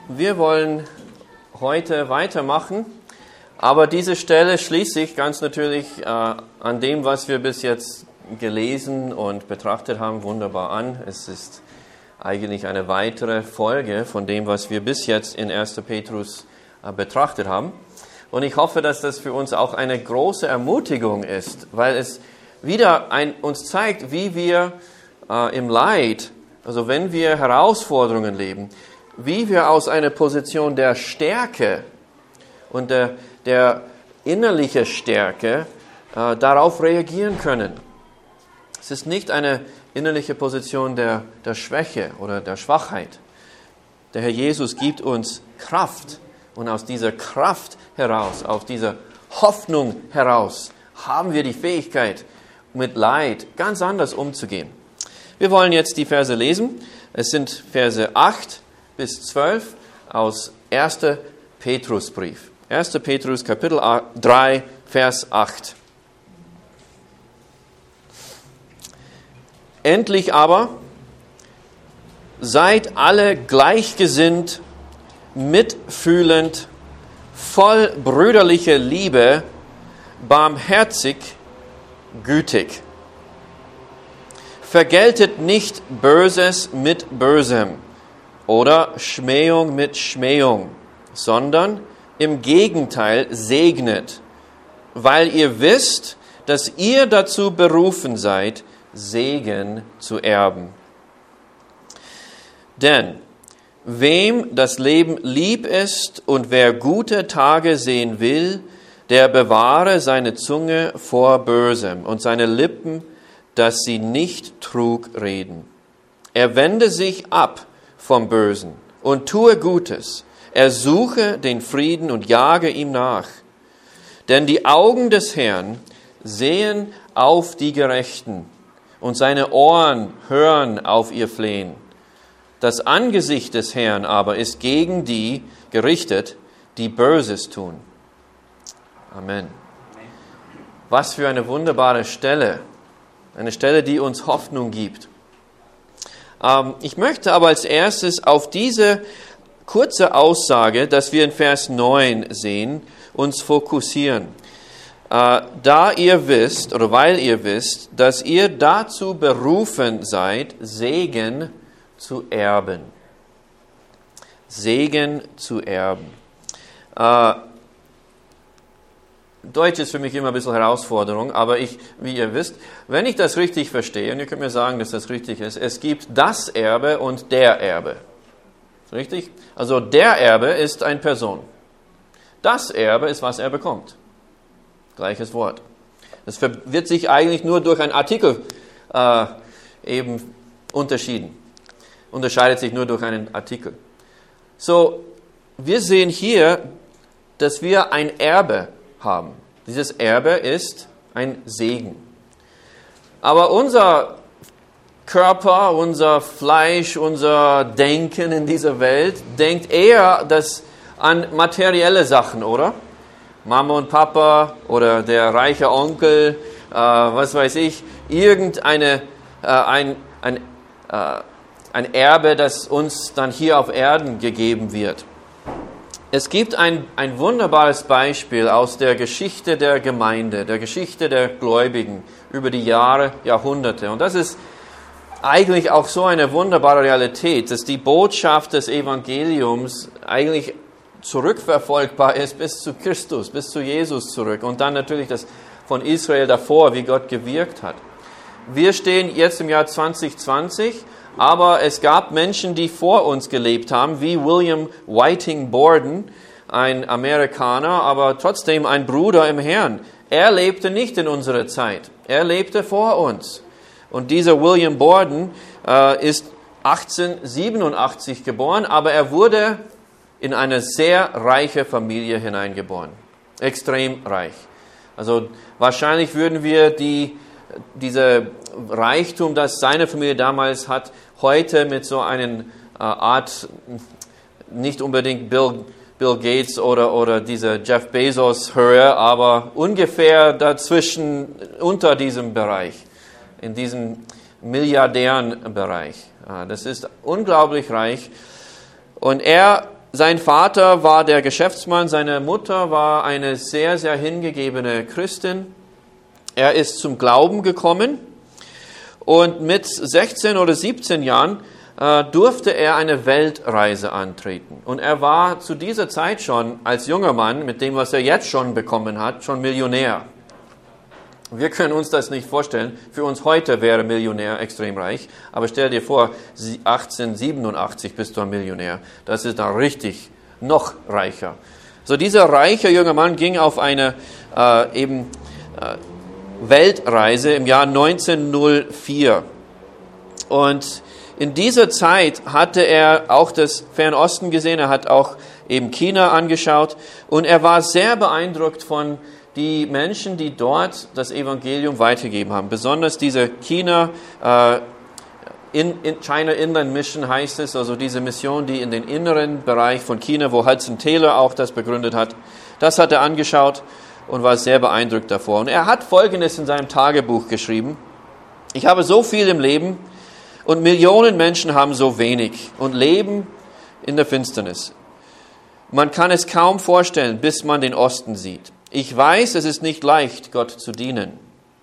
Wir wollen heute weitermachen, aber diese Stelle schließt sich ganz natürlich an dem, was wir bis jetzt gelesen und betrachtet haben, wunderbar an. Es ist eigentlich eine weitere Folge von dem, was wir bis jetzt in 1. Petrus betrachtet haben. Und ich hoffe, dass das für uns auch eine große Ermutigung ist, weil es wieder uns zeigt, wie wir im Leid, also wenn wir Herausforderungen leben, wie wir aus einer Position der Stärke und der innerlichen Stärke darauf reagieren können. Es ist nicht eine innerliche Position der Schwäche oder der Schwachheit. Der Herr Jesus gibt uns Kraft und aus dieser Kraft heraus, aus dieser Hoffnung heraus, haben wir die Fähigkeit, mit Leid ganz anders umzugehen. Wir wollen jetzt die Verse lesen. Es sind Verse 8 bis 12 aus 1. Petrusbrief. 1. Petrus, Kapitel 3, Vers 8. Endlich aber seid alle gleichgesinnt, mitfühlend, voll brüderlicher Liebe, barmherzig, gütig. Vergeltet nicht Böses mit Bösem oder Schmähung mit Schmähung, sondern im Gegenteil segnet, weil ihr wisst, dass ihr dazu berufen seid, Segen zu erben. Denn wem das Leben lieb ist und wer gute Tage sehen will, der bewahre seine Zunge vor Bösem und seine Lippen, dass sie nicht Trug reden. Er wende sich ab vom Bösen und tue Gutes. Er suche den Frieden und jage ihm nach. Denn die Augen des Herrn sehen auf die Gerechten und seine Ohren hören auf ihr Flehen. Das Angesicht des Herrn aber ist gegen die gerichtet, die Böses tun. Amen. Was für eine wunderbare Stelle. Eine Stelle, die uns Hoffnung gibt. Ich möchte aber als erstes auf diese kurze Aussage, dass wir in Vers 9 sehen, uns fokussieren. Da ihr wisst, oder weil ihr wisst, dass ihr dazu berufen seid, Segen zu erben. Segen zu erben. Deutsch ist für mich immer ein bisschen Herausforderung, aber wie ihr wisst, wenn ich das richtig verstehe, und ihr könnt mir sagen, dass das richtig ist, es gibt das Erbe und der Erbe. Richtig? Also der Erbe ist eine Person. Das Erbe ist, was er bekommt. Gleiches Wort. Das wird sich eigentlich nur durch einen Artikel eben unterscheidet sich nur durch einen Artikel. So, wir sehen hier, dass wir ein Erbe haben. Dieses Erbe ist ein Segen. Aber unser Körper, unser Fleisch, unser Denken in dieser Welt denkt eher an materielle Sachen, oder? Mama und Papa oder der reiche Onkel, was weiß ich, ein Erbe, das uns dann hier auf Erden gegeben wird. Es gibt ein wunderbares Beispiel aus der Geschichte der Gemeinde, der Geschichte der Gläubigen über die Jahre, Jahrhunderte. Und das ist eigentlich auch so eine wunderbare Realität, dass die Botschaft des Evangeliums eigentlich zurückverfolgbar ist bis zu Christus, bis zu Jesus zurück. Und dann natürlich das von Israel davor, wie Gott gewirkt hat. Wir stehen jetzt im Jahr 2020, aber es gab Menschen, die vor uns gelebt haben, wie William Whiting Borden, ein Amerikaner, aber trotzdem ein Bruder im Herrn. Er lebte nicht in unserer Zeit, er lebte vor uns. Und dieser William Borden ist 1887 geboren, aber er wurde in eine sehr reiche Familie hineingeboren. Extrem reich. Also wahrscheinlich würden wir diese Reichtum, das seine Familie damals hat, heute mit so einer Art, nicht unbedingt Bill Gates oder dieser Jeff Bezos Höhe, aber ungefähr dazwischen, unter diesem Bereich, in diesem Milliardärenbereich. Das ist unglaublich reich. Und er sein Vater war der Geschäftsmann, seine Mutter war eine sehr, sehr hingegebene Christin. Er ist zum Glauben gekommen und mit 16 oder 17 Jahren durfte er eine Weltreise antreten. Und er war zu dieser Zeit schon als junger Mann, mit dem, was er jetzt schon bekommen hat, schon Millionär. Wir können uns das nicht vorstellen. Für uns heute wäre Millionär extrem reich. Aber stell dir vor, 1887 bist du ein Millionär. Das ist dann richtig noch reicher. So dieser reiche junge Mann ging auf eine Weltreise im Jahr 1904. Und in dieser Zeit hatte er auch das Fernosten gesehen, er hat auch eben China angeschaut und er war sehr beeindruckt von die Menschen, die dort das Evangelium weitergegeben haben. Besonders diese China, China Inland Mission heißt es, also diese Mission, die in den inneren Bereich von China, wo Hudson Taylor auch das begründet hat, das hat er angeschaut und war sehr beeindruckt davor. Und er hat Folgendes in seinem Tagebuch geschrieben: Ich habe so viel im Leben, und Millionen Menschen haben so wenig und leben in der Finsternis. Man kann es kaum vorstellen, bis man den Osten sieht. Ich weiß, es ist nicht leicht, Gott zu dienen.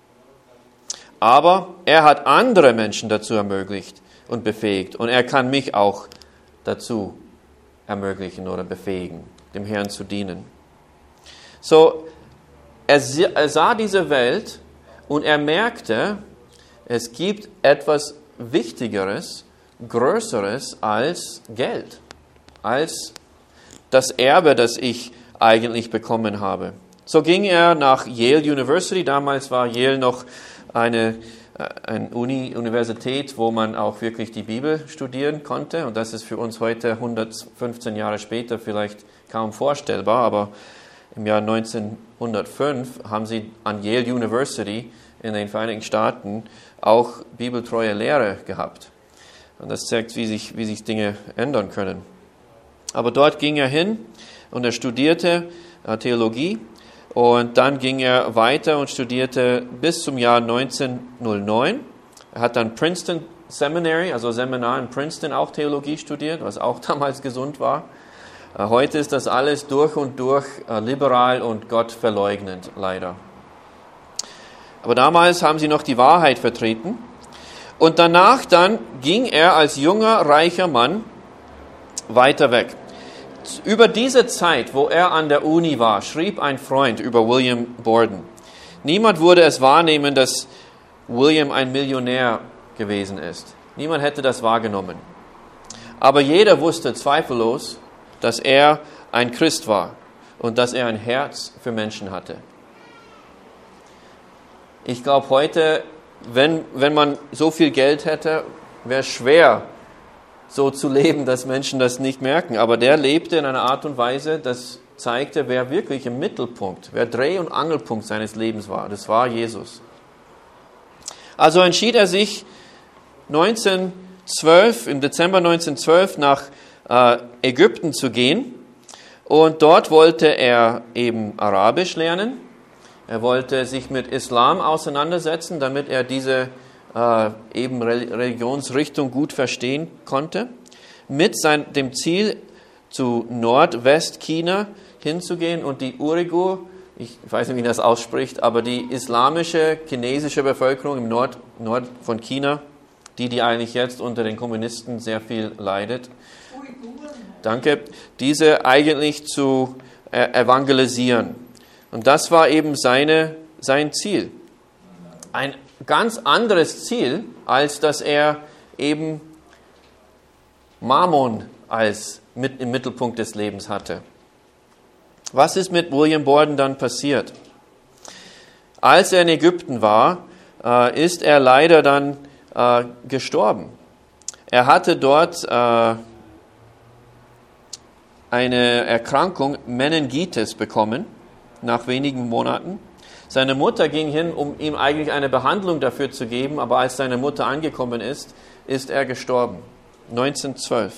Aber er hat andere Menschen dazu ermöglicht und befähigt. Und er kann mich auch dazu ermöglichen oder befähigen, dem Herrn zu dienen. So, er sah diese Welt und er merkte, es gibt etwas Wichtigeres, Größeres als Geld, als das Erbe, das ich eigentlich bekommen habe. So ging er nach Yale University. Damals war Yale noch eine Universität, wo man auch wirklich die Bibel studieren konnte. Und das ist für uns heute 115 Jahre später vielleicht kaum vorstellbar. Aber im Jahr 1905 haben sie an Yale University in den Vereinigten Staaten auch bibeltreue Lehre gehabt. Und das zeigt, wie sich Dinge ändern können. Aber dort ging er hin und er studierte Theologie und dann ging er weiter und studierte bis zum Jahr 1909. Er hat dann Princeton Seminary, also Seminar in Princeton, auch Theologie studiert, was auch damals gesund war. Heute ist das alles durch und durch liberal und gottverleugnend, leider. Aber damals haben sie noch die Wahrheit vertreten. Und danach dann ging er als junger, reicher Mann weiter weg. Über diese Zeit, wo er an der Uni war, schrieb ein Freund über William Borden. Niemand würde es wahrnehmen, dass William ein Millionär gewesen ist. Niemand hätte das wahrgenommen. Aber jeder wusste zweifellos, dass er ein Christ war und dass er ein Herz für Menschen hatte. Ich glaube, heute, wenn man so viel Geld hätte, wäre es schwer, so zu leben, dass Menschen das nicht merken. Aber der lebte in einer Art und Weise, das zeigte, wer wirklich im Mittelpunkt, wer Dreh- und Angelpunkt seines Lebens war. Das war Jesus. Also entschied er sich im Dezember 1912 nach Ägypten zu gehen. Und dort wollte er eben Arabisch lernen. Er wollte sich mit Islam auseinandersetzen, damit er diese eben Religionsrichtung gut verstehen konnte, mit dem Ziel, zu Nordwestchina hinzugehen und die Uighur, ich weiß nicht, wie man das ausspricht, aber die islamische, chinesische Bevölkerung im Nord von China, die eigentlich jetzt unter den Kommunisten sehr viel leidet, danke, diese eigentlich zu evangelisieren. Und das war eben sein Ziel. Ein ganz anderes Ziel, als dass er eben Mammon im Mittelpunkt des Lebens hatte. Was ist mit William Borden dann passiert? Als er in Ägypten war, ist er leider dann gestorben. Er hatte dort eine Erkrankung, Meningitis, bekommen, nach wenigen Monaten. Seine Mutter ging hin, um ihm eigentlich eine Behandlung dafür zu geben, aber als seine Mutter angekommen ist, ist er gestorben. 1912.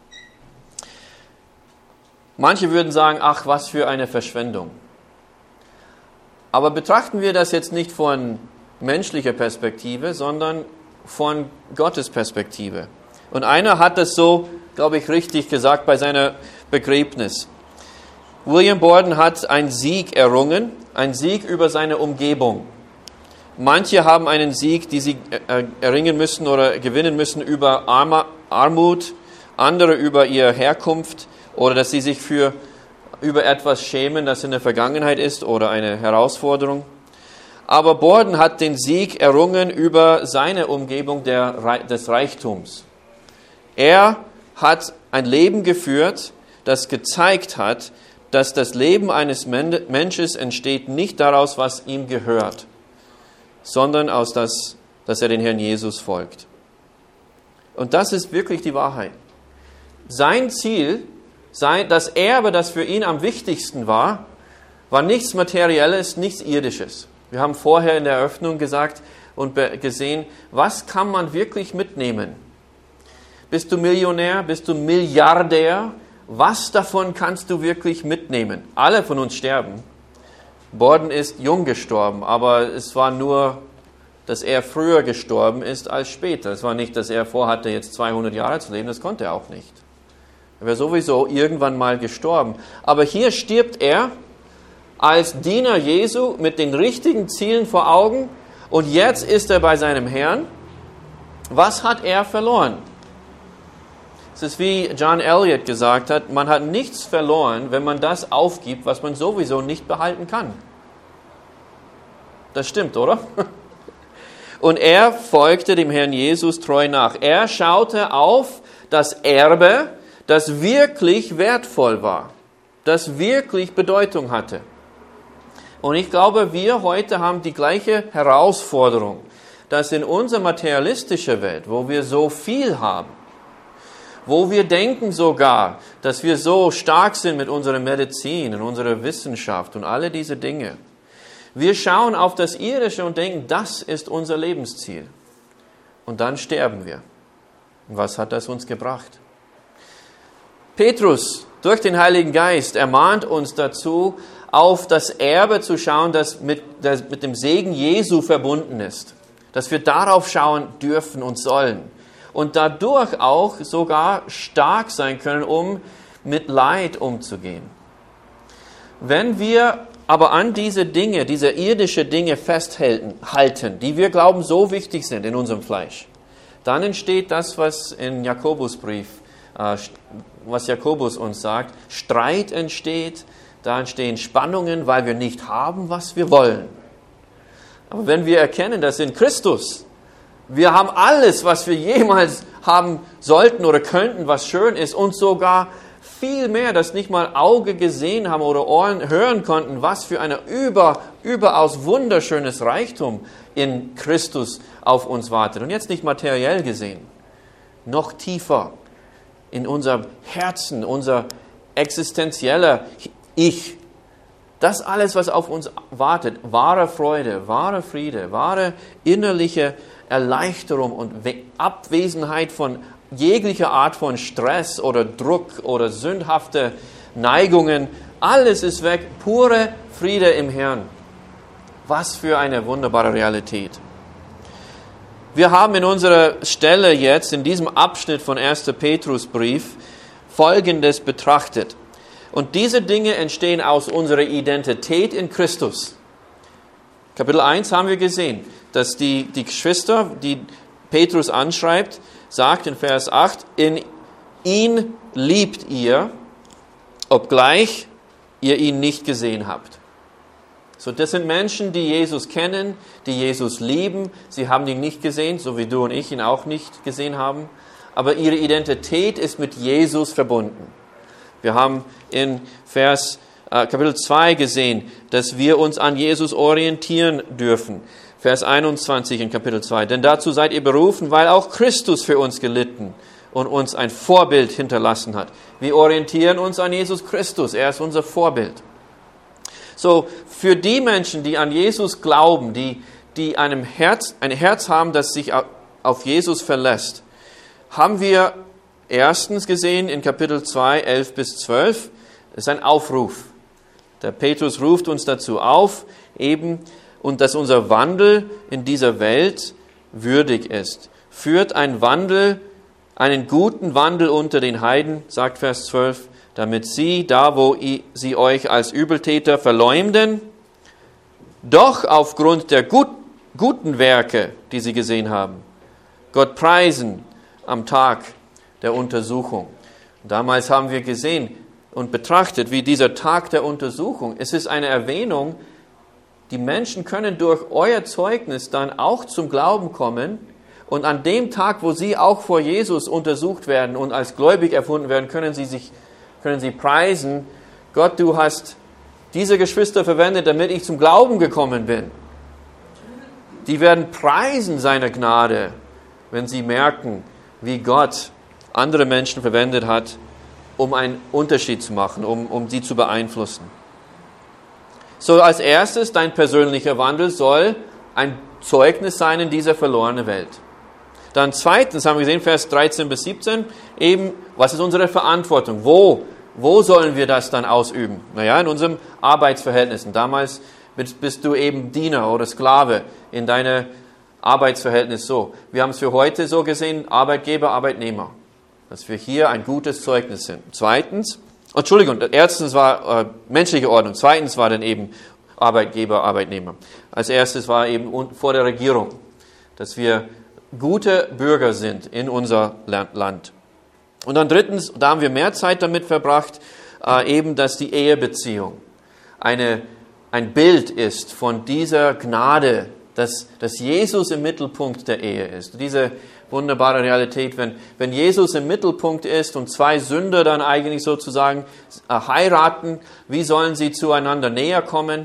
Manche würden sagen, ach, was für eine Verschwendung. Aber betrachten wir das jetzt nicht von menschlicher Perspektive, sondern von Gottes Perspektive. Und einer hat das so, glaube ich, richtig gesagt bei Begräbnis. William Borden hat einen Sieg errungen, einen Sieg über seine Umgebung. Manche haben einen Sieg, die sie erringen müssen oder gewinnen müssen über Armut, andere über ihre Herkunft oder dass sie sich über etwas schämen, das in der Vergangenheit ist oder eine Herausforderung. Aber Borden hat den Sieg errungen über seine Umgebung des Reichtums. Er hat ein Leben geführt, das gezeigt hat, dass das Leben eines Menschen entsteht nicht daraus, was ihm gehört, sondern aus dass er den Herrn Jesus folgt. Und das ist wirklich die Wahrheit. Sein Ziel, das Erbe, das für ihn am wichtigsten war nichts Materielles, nichts Irdisches. Wir haben vorher in der Eröffnung gesagt und gesehen, was kann man wirklich mitnehmen? Bist du Millionär? Bist du Milliardär? Was davon kannst du wirklich mitnehmen? Alle von uns sterben. Borden ist jung gestorben, aber es war nur, dass er früher gestorben ist als später. Es war nicht, dass er vorhatte, jetzt 200 Jahre zu leben, das konnte er auch nicht. Er wäre sowieso irgendwann mal gestorben. Aber hier stirbt er als Diener Jesu mit den richtigen Zielen vor Augen und jetzt ist er bei seinem Herrn. Was hat er verloren? Es ist wie John Eliot gesagt hat, man hat nichts verloren, wenn man das aufgibt, was man sowieso nicht behalten kann. Das stimmt, oder? Und er folgte dem Herrn Jesus treu nach. Er schaute auf das Erbe, das wirklich wertvoll war, das wirklich Bedeutung hatte. Und ich glaube, wir heute haben die gleiche Herausforderung, dass in unserer materialistischen Welt, wo wir so viel haben, wo wir denken sogar, dass wir so stark sind mit unserer Medizin und unserer Wissenschaft und alle diese Dinge. Wir schauen auf das Irdische und denken, das ist unser Lebensziel. Und dann sterben wir. Und was hat das uns gebracht? Petrus, durch den Heiligen Geist, ermahnt uns dazu, auf das Erbe zu schauen, das mit dem Segen Jesu verbunden ist. Dass wir darauf schauen dürfen und sollen. Und dadurch auch sogar stark sein können, um mit Leid umzugehen. Wenn wir aber an diese Dinge, diese irdischen Dinge festhalten, die wir glauben so wichtig sind in unserem Fleisch, dann entsteht das, was in Jakobusbrief, was Jakobus uns sagt, Streit entsteht, da entstehen Spannungen, weil wir nicht haben, was wir wollen. Aber wenn wir erkennen, dass in Christus wir haben alles, was wir jemals haben sollten oder könnten, was schön ist und sogar viel mehr, das nicht mal Auge gesehen haben oder Ohren hören konnten, was für ein überaus wunderschönes Reichtum in Christus auf uns wartet. Und jetzt nicht materiell gesehen, noch tiefer in unserem Herzen, unser existenzieller Ich. Das alles, was auf uns wartet, wahre Freude, wahre Friede, wahre innerliche Erleichterung und Abwesenheit von jeglicher Art von Stress oder Druck oder sündhafte Neigungen. Alles ist weg, pure Friede im Herrn. Was für eine wunderbare Realität. Wir haben in unserer Stelle jetzt, in diesem Abschnitt von 1. Petrusbrief, Folgendes betrachtet. Und diese Dinge entstehen aus unserer Identität in Christus. Kapitel 1 haben wir gesehen, dass die Geschwister, die Petrus anschreibt, sagt in Vers 8, in ihn liebt ihr, obgleich ihr ihn nicht gesehen habt. So, das sind Menschen, die Jesus kennen, die Jesus lieben. Sie haben ihn nicht gesehen, so wie du und ich ihn auch nicht gesehen haben. Aber ihre Identität ist mit Jesus verbunden. Wir haben in Kapitel 2 gesehen, dass wir uns an Jesus orientieren dürfen. Vers 21 in Kapitel 2. Denn dazu seid ihr berufen, weil auch Christus für uns gelitten und uns ein Vorbild hinterlassen hat. Wir orientieren uns an Jesus Christus. Er ist unser Vorbild. So, für die Menschen, die an Jesus glauben, die ein Herz haben, das sich auf Jesus verlässt, haben wir erstens gesehen in Kapitel 2, 11 bis 12, das ist ein Aufruf. Der Petrus ruft uns dazu auf, und dass unser Wandel in dieser Welt würdig ist. Führt einen guten Wandel unter den Heiden, sagt Vers 12, damit sie, da wo sie euch als Übeltäter verleumden, doch aufgrund der guten Werke, die sie gesehen haben, Gott preisen am Tag der Untersuchung. Damals haben wir gesehen und betrachtet, wie dieser Tag der Untersuchung, es ist eine Erwähnung, die Menschen können durch euer Zeugnis dann auch zum Glauben kommen und an dem Tag, wo sie auch vor Jesus untersucht werden und als gläubig erfunden werden, können sie preisen, Gott, du hast diese Geschwister verwendet, damit ich zum Glauben gekommen bin. Die werden preisen seine Gnade, wenn sie merken, wie Gott andere Menschen verwendet hat, um einen Unterschied zu machen, um sie zu beeinflussen. So, als erstes, dein persönlicher Wandel soll ein Zeugnis sein in dieser verlorenen Welt. Dann zweitens, haben wir gesehen, Vers 13 bis 17, eben, was ist unsere Verantwortung? Wo sollen wir das dann ausüben? Naja, in unserem Arbeitsverhältnissen. Damals bist du eben Diener oder Sklave in deinem Arbeitsverhältnis so. Wir haben es für heute so gesehen, Arbeitgeber, Arbeitnehmer. Dass wir hier ein gutes Zeugnis sind. Erstens war menschliche Ordnung. Zweitens war dann eben Arbeitgeber, Arbeitnehmer. Als erstes war eben vor der Regierung, dass wir gute Bürger sind in unser Land. Und dann drittens, da haben wir mehr Zeit damit verbracht, eben, dass die Ehebeziehung ein Bild ist von dieser Gnade, dass Jesus im Mittelpunkt der Ehe ist. Diese wunderbare Realität, wenn Jesus im Mittelpunkt ist und zwei Sünder dann eigentlich sozusagen heiraten, wie sollen sie zueinander näher kommen?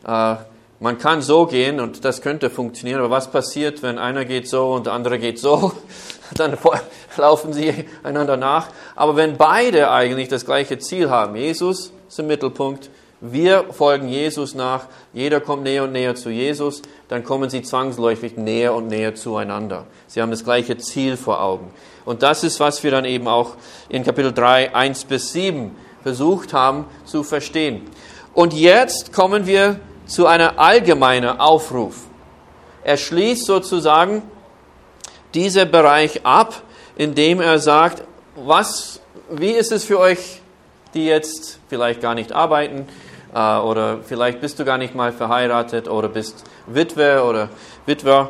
Man kann so gehen und das könnte funktionieren, aber was passiert, wenn einer geht so und der andere geht so? Dann laufen sie einander nach. Aber wenn beide eigentlich das gleiche Ziel haben, Jesus ist im Mittelpunkt, wir folgen Jesus nach, jeder kommt näher und näher zu Jesus, dann kommen sie zwangsläufig näher und näher zueinander. Sie haben das gleiche Ziel vor Augen. Und das ist, was wir dann eben auch in Kapitel 3, 1 bis 7 versucht haben zu verstehen. Und jetzt kommen wir zu einer allgemeinen Aufruf. Er schließt sozusagen diesen Bereich ab, indem er sagt, wie ist es für euch, die jetzt vielleicht gar nicht arbeiten, oder vielleicht bist du gar nicht mal verheiratet oder bist Witwe oder Witwer.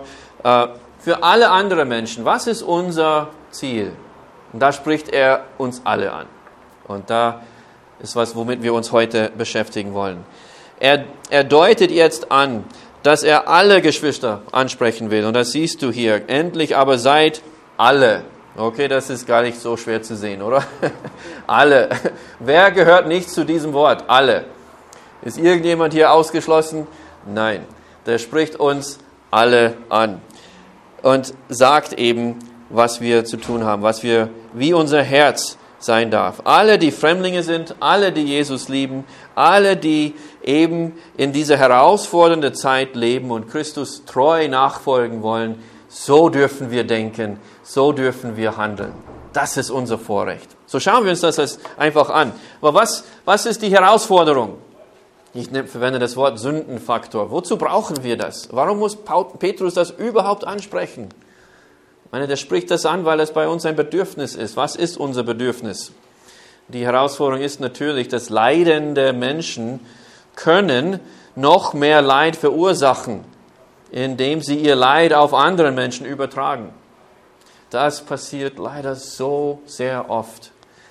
Für alle anderen Menschen, was ist unser Ziel? Und da spricht er uns alle an. Und da ist was, womit wir uns heute beschäftigen wollen. Er deutet jetzt an, dass er alle Geschwister ansprechen will. Und das siehst du hier. Endlich aber seid alle. Okay, das ist gar nicht so schwer zu sehen, oder? Alle. Wer gehört nicht zu diesem Wort? Alle. Ist irgendjemand hier ausgeschlossen? Nein. Der spricht uns alle an. Und sagt eben, was wir zu tun haben, wie unser Herz sein darf. Alle, die Fremdlinge sind, alle, die Jesus lieben, alle, die eben in dieser herausfordernden Zeit leben und Christus treu nachfolgen wollen, so dürfen wir denken, so dürfen wir handeln. Das ist unser Vorrecht. So schauen wir uns das einfach an. Aber was ist die Herausforderung? Ich verwende das Wort Sündenfaktor. Wozu brauchen wir das? Warum muss Petrus das überhaupt ansprechen? Ich meine, der spricht das an, weil es bei uns ein Bedürfnis ist. Was ist unser Bedürfnis? Die Herausforderung ist natürlich, dass leidende Menschen können noch mehr Leid verursachen, indem sie ihr Leid auf andere Menschen übertragen. Das passiert leider so sehr oft.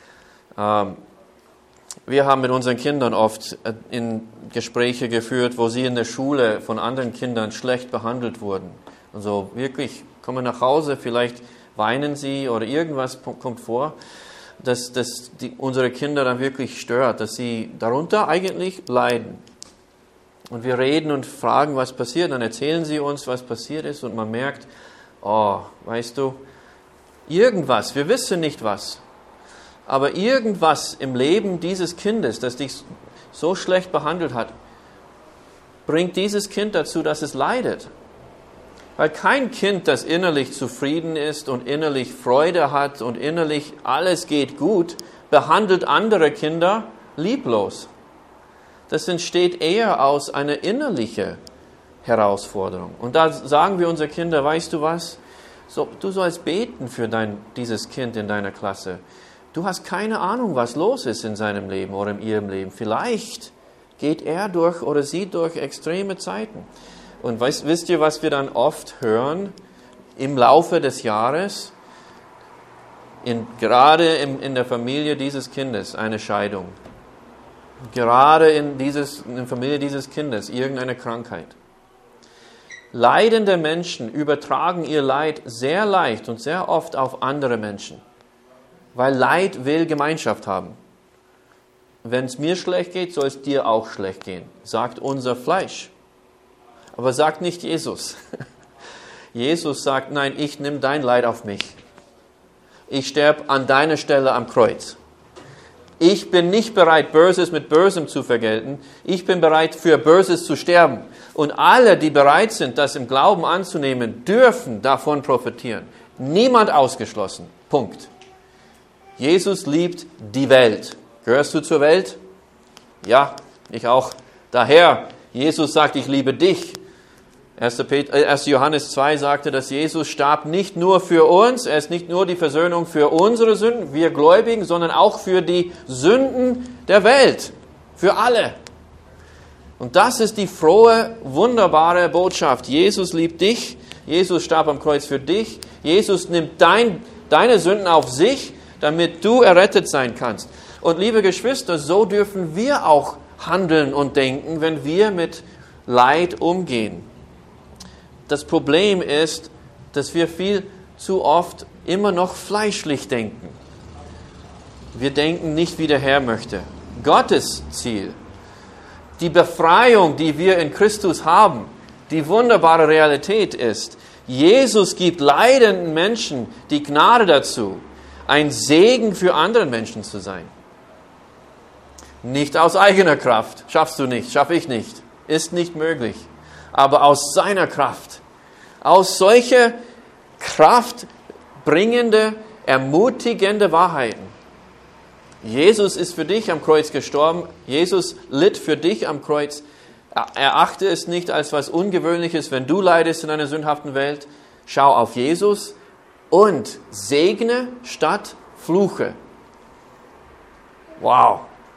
Wir haben mit unseren Kindern oft in Gespräche geführt, wo sie in der Schule von anderen Kindern schlecht behandelt wurden. Also wirklich, kommen nach Hause, vielleicht weinen sie oder irgendwas kommt vor, dass unsere Kinder dann wirklich stört, dass sie darunter eigentlich leiden. Und wir reden und fragen, was passiert, dann erzählen sie uns, was passiert ist und man merkt, weißt du, irgendwas, wir wissen nicht was, aber irgendwas im Leben dieses Kindes, das dich so schlecht behandelt hat, bringt dieses Kind dazu, dass es leidet. Weil kein Kind, das innerlich zufrieden ist und innerlich Freude hat und innerlich alles geht gut, behandelt andere Kinder lieblos. Das entsteht eher aus einer innerlichen Herausforderung. Und da sagen wir unseren Kindern, weißt du was? So, du sollst beten für dieses Kind in deiner Klasse. Du hast keine Ahnung, was los ist in seinem Leben oder in ihrem Leben. Vielleicht geht er durch oder sie durch extreme Zeiten. Und wisst ihr, was wir dann oft hören im Laufe des Jahres? Gerade in der Familie dieses Kindes eine Scheidung. Gerade in der Familie dieses Kindes irgendeine Krankheit. Leidende Menschen übertragen ihr Leid sehr leicht und sehr oft auf andere Menschen. Weil Leid will Gemeinschaft haben. Wenn es mir schlecht geht, soll es dir auch schlecht gehen, sagt unser Fleisch. Aber sagt nicht Jesus. Jesus sagt, nein, ich nehme dein Leid auf mich. Ich sterbe an deiner Stelle am Kreuz. Ich bin nicht bereit, Böses mit Bösem zu vergelten. Ich bin bereit, für Böses zu sterben. Und alle, die bereit sind, das im Glauben anzunehmen, dürfen davon profitieren. Niemand ausgeschlossen. Punkt. Jesus liebt die Welt. Gehörst du zur Welt? Ja, ich auch. Daher, Jesus sagt, ich liebe dich. 1. Johannes 2 sagte, dass Jesus starb nicht nur für uns, er ist nicht nur die Versöhnung für unsere Sünden, wir Gläubigen, sondern auch für die Sünden der Welt, für alle. Und das ist die frohe, wunderbare Botschaft. Jesus liebt dich, Jesus starb am Kreuz für dich, Jesus nimmt deine Sünden auf sich, damit du errettet sein kannst. Und liebe Geschwister, so dürfen wir auch handeln und denken, wenn wir mit Leid umgehen. Das Problem ist, dass wir viel zu oft immer noch fleischlich denken. Wir denken nicht, wie der Herr möchte. Gottes Ziel, die Befreiung, die wir in Christus haben, die wunderbare Realität ist, Jesus gibt leidenden Menschen die Gnade dazu, ein Segen für andere Menschen zu sein. Nicht aus eigener Kraft, schaffst du nicht, schaffe ich nicht, ist nicht möglich, aber aus seiner Kraft. Aus solche kraftbringende, ermutigende Wahrheiten. Jesus ist für dich am Kreuz gestorben. Jesus litt für dich am Kreuz. Erachte es nicht als was Ungewöhnliches, wenn du leidest in einer sündhaften Welt. Schau auf Jesus und segne statt fluche. Wow.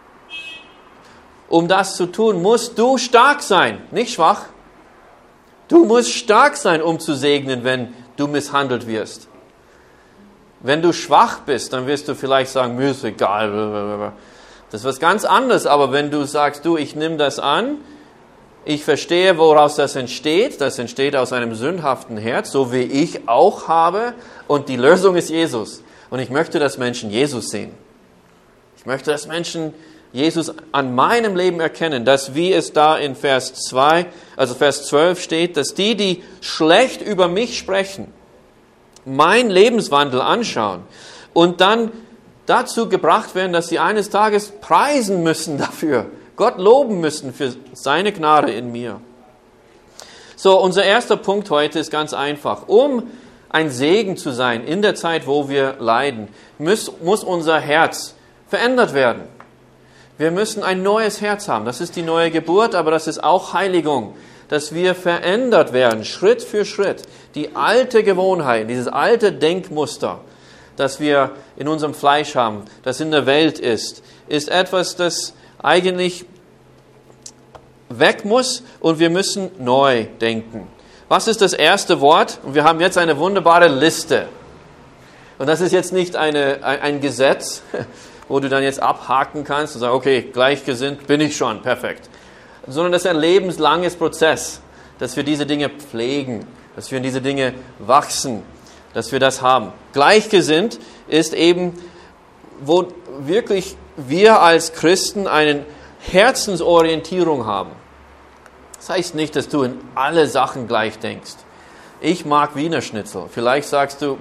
Um das zu tun, musst du stark sein, nicht schwach. Du musst stark sein, um zu segnen, wenn du misshandelt wirst. Wenn du schwach bist, dann wirst du vielleicht sagen, mir ist egal. Das ist was ganz anderes. Aber wenn du sagst, ich nehme das an, ich verstehe, woraus das entsteht aus einem sündhaften Herz, so wie ich auch habe. Und die Lösung ist Jesus. Und ich möchte, dass Menschen Jesus sehen. Ich möchte, dass Menschen Jesus an meinem Leben erkennen, dass wie es da in Vers 12 steht, dass die schlecht über mich sprechen, mein Lebenswandel anschauen und dann dazu gebracht werden, dass sie eines Tages preisen müssen dafür, Gott loben müssen für seine Gnade in mir. So, unser erster Punkt heute ist ganz einfach. Um ein Segen zu sein in der Zeit, wo wir leiden, muss unser Herz verändert werden. Wir müssen ein neues Herz haben. Das ist die neue Geburt, aber das ist auch Heiligung. Dass wir verändert werden, Schritt für Schritt. Die alte Gewohnheit, dieses alte Denkmuster, das wir in unserem Fleisch haben, das in der Welt ist etwas, das eigentlich weg muss und wir müssen neu denken. Was ist das erste Wort? Und wir haben jetzt eine wunderbare Liste. Und das ist jetzt nicht ein Gesetz, wo du dann jetzt abhaken kannst und sagen, okay, gleichgesinnt bin ich schon, perfekt. Sondern das ist ein lebenslanges Prozess, dass wir diese Dinge pflegen, dass wir in diese Dinge wachsen, dass wir das haben. Gleichgesinnt ist eben, wo wirklich wir als Christen eine Herzensorientierung haben. Das heißt nicht, dass du in alle Sachen gleich denkst. Ich mag Wiener Schnitzel. Vielleicht sagst du,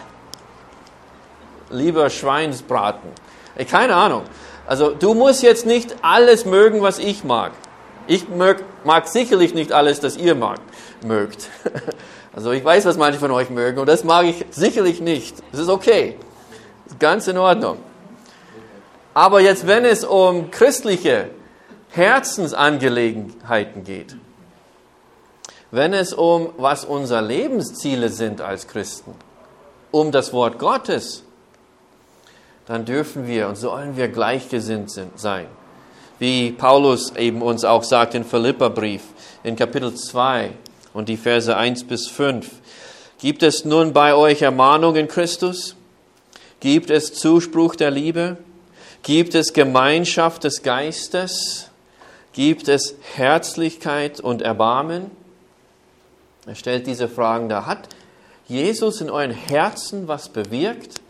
lieber Schweinsbraten. Keine Ahnung. Also du musst jetzt nicht alles mögen, was ich mag. Ich mag sicherlich nicht alles, das ihr mögt. Also ich weiß, was manche von euch mögen und das mag ich sicherlich nicht. Das ist okay. Das ist ganz in Ordnung. Aber jetzt, wenn es um christliche Herzensangelegenheiten geht, wenn es um was unsere Lebensziele sind als Christen, um das Wort Gottes, dann dürfen wir und sollen wir gleichgesinnt sein. Wie Paulus eben uns auch sagt in Philipperbrief, in Kapitel 2 und die Verse 1 bis 5. Gibt es nun bei euch Ermahnung in Christus? Gibt es Zuspruch der Liebe? Gibt es Gemeinschaft des Geistes? Gibt es Herzlichkeit und Erbarmen? Er stellt diese Fragen dar. Hat Jesus in euren Herzen was bewirkt?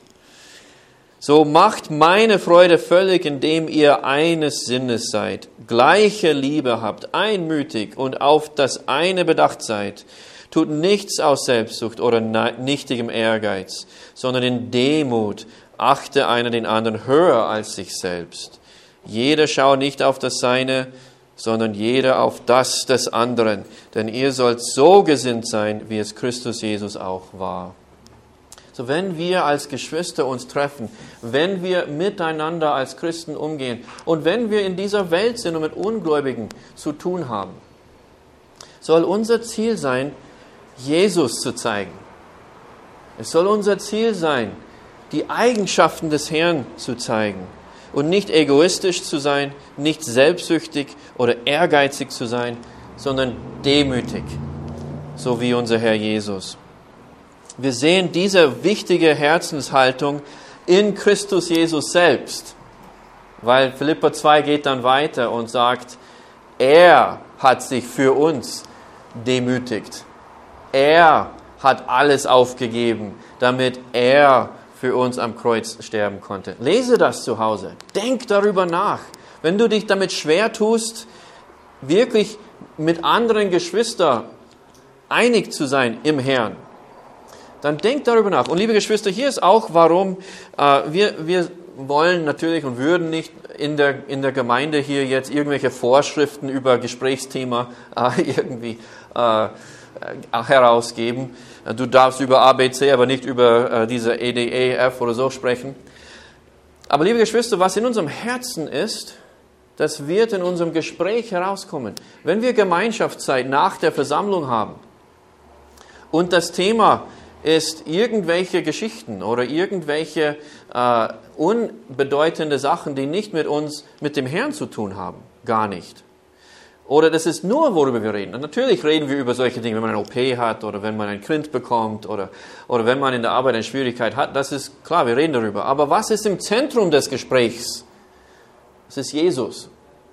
So macht meine Freude völlig, indem ihr eines Sinnes seid, gleiche Liebe habt, einmütig und auf das eine bedacht seid. Tut nichts aus Selbstsucht oder nichtigem Ehrgeiz, sondern in Demut achte einer den anderen höher als sich selbst. Jeder schaue nicht auf das Seine, sondern jeder auf das des anderen. Denn ihr sollt so gesinnt sein, wie es Christus Jesus auch war. So, wenn wir als Geschwister uns treffen, wenn wir miteinander als Christen umgehen und wenn wir in dieser Welt sind und mit Ungläubigen zu tun haben, soll unser Ziel sein, Jesus zu zeigen. Es soll unser Ziel sein, die Eigenschaften des Herrn zu zeigen und nicht egoistisch zu sein, nicht selbstsüchtig oder ehrgeizig zu sein, sondern demütig, so wie unser Herr Jesus. Wir sehen diese wichtige Herzenshaltung in Christus Jesus selbst, weil Philipper 2 geht dann weiter und sagt, er hat sich für uns demütigt. Er hat alles aufgegeben, damit er für uns am Kreuz sterben konnte. Lese das zu Hause. Denk darüber nach. Wenn du dich damit schwer tust, wirklich mit anderen Geschwistern einig zu sein im Herrn, dann denk darüber nach. Und liebe Geschwister, hier ist auch, warum wir wollen natürlich und würden nicht in der Gemeinde hier jetzt irgendwelche Vorschriften über Gesprächsthema irgendwie herausgeben. Du darfst über ABC, aber nicht über diese EDEF oder so sprechen. Aber liebe Geschwister, was in unserem Herzen ist, das wird in unserem Gespräch herauskommen. Wenn wir Gemeinschaftszeit nach der Versammlung haben und das Thema ist irgendwelche Geschichten oder irgendwelche unbedeutende Sachen, die nicht mit uns, mit dem Herrn zu tun haben, gar nicht. Oder das ist nur, worüber wir reden. Und natürlich reden wir über solche Dinge, wenn man eine OP hat oder wenn man ein Kind bekommt oder wenn man in der Arbeit eine Schwierigkeit hat. Das ist klar, wir reden darüber. Aber was ist im Zentrum des Gesprächs? Das ist Jesus.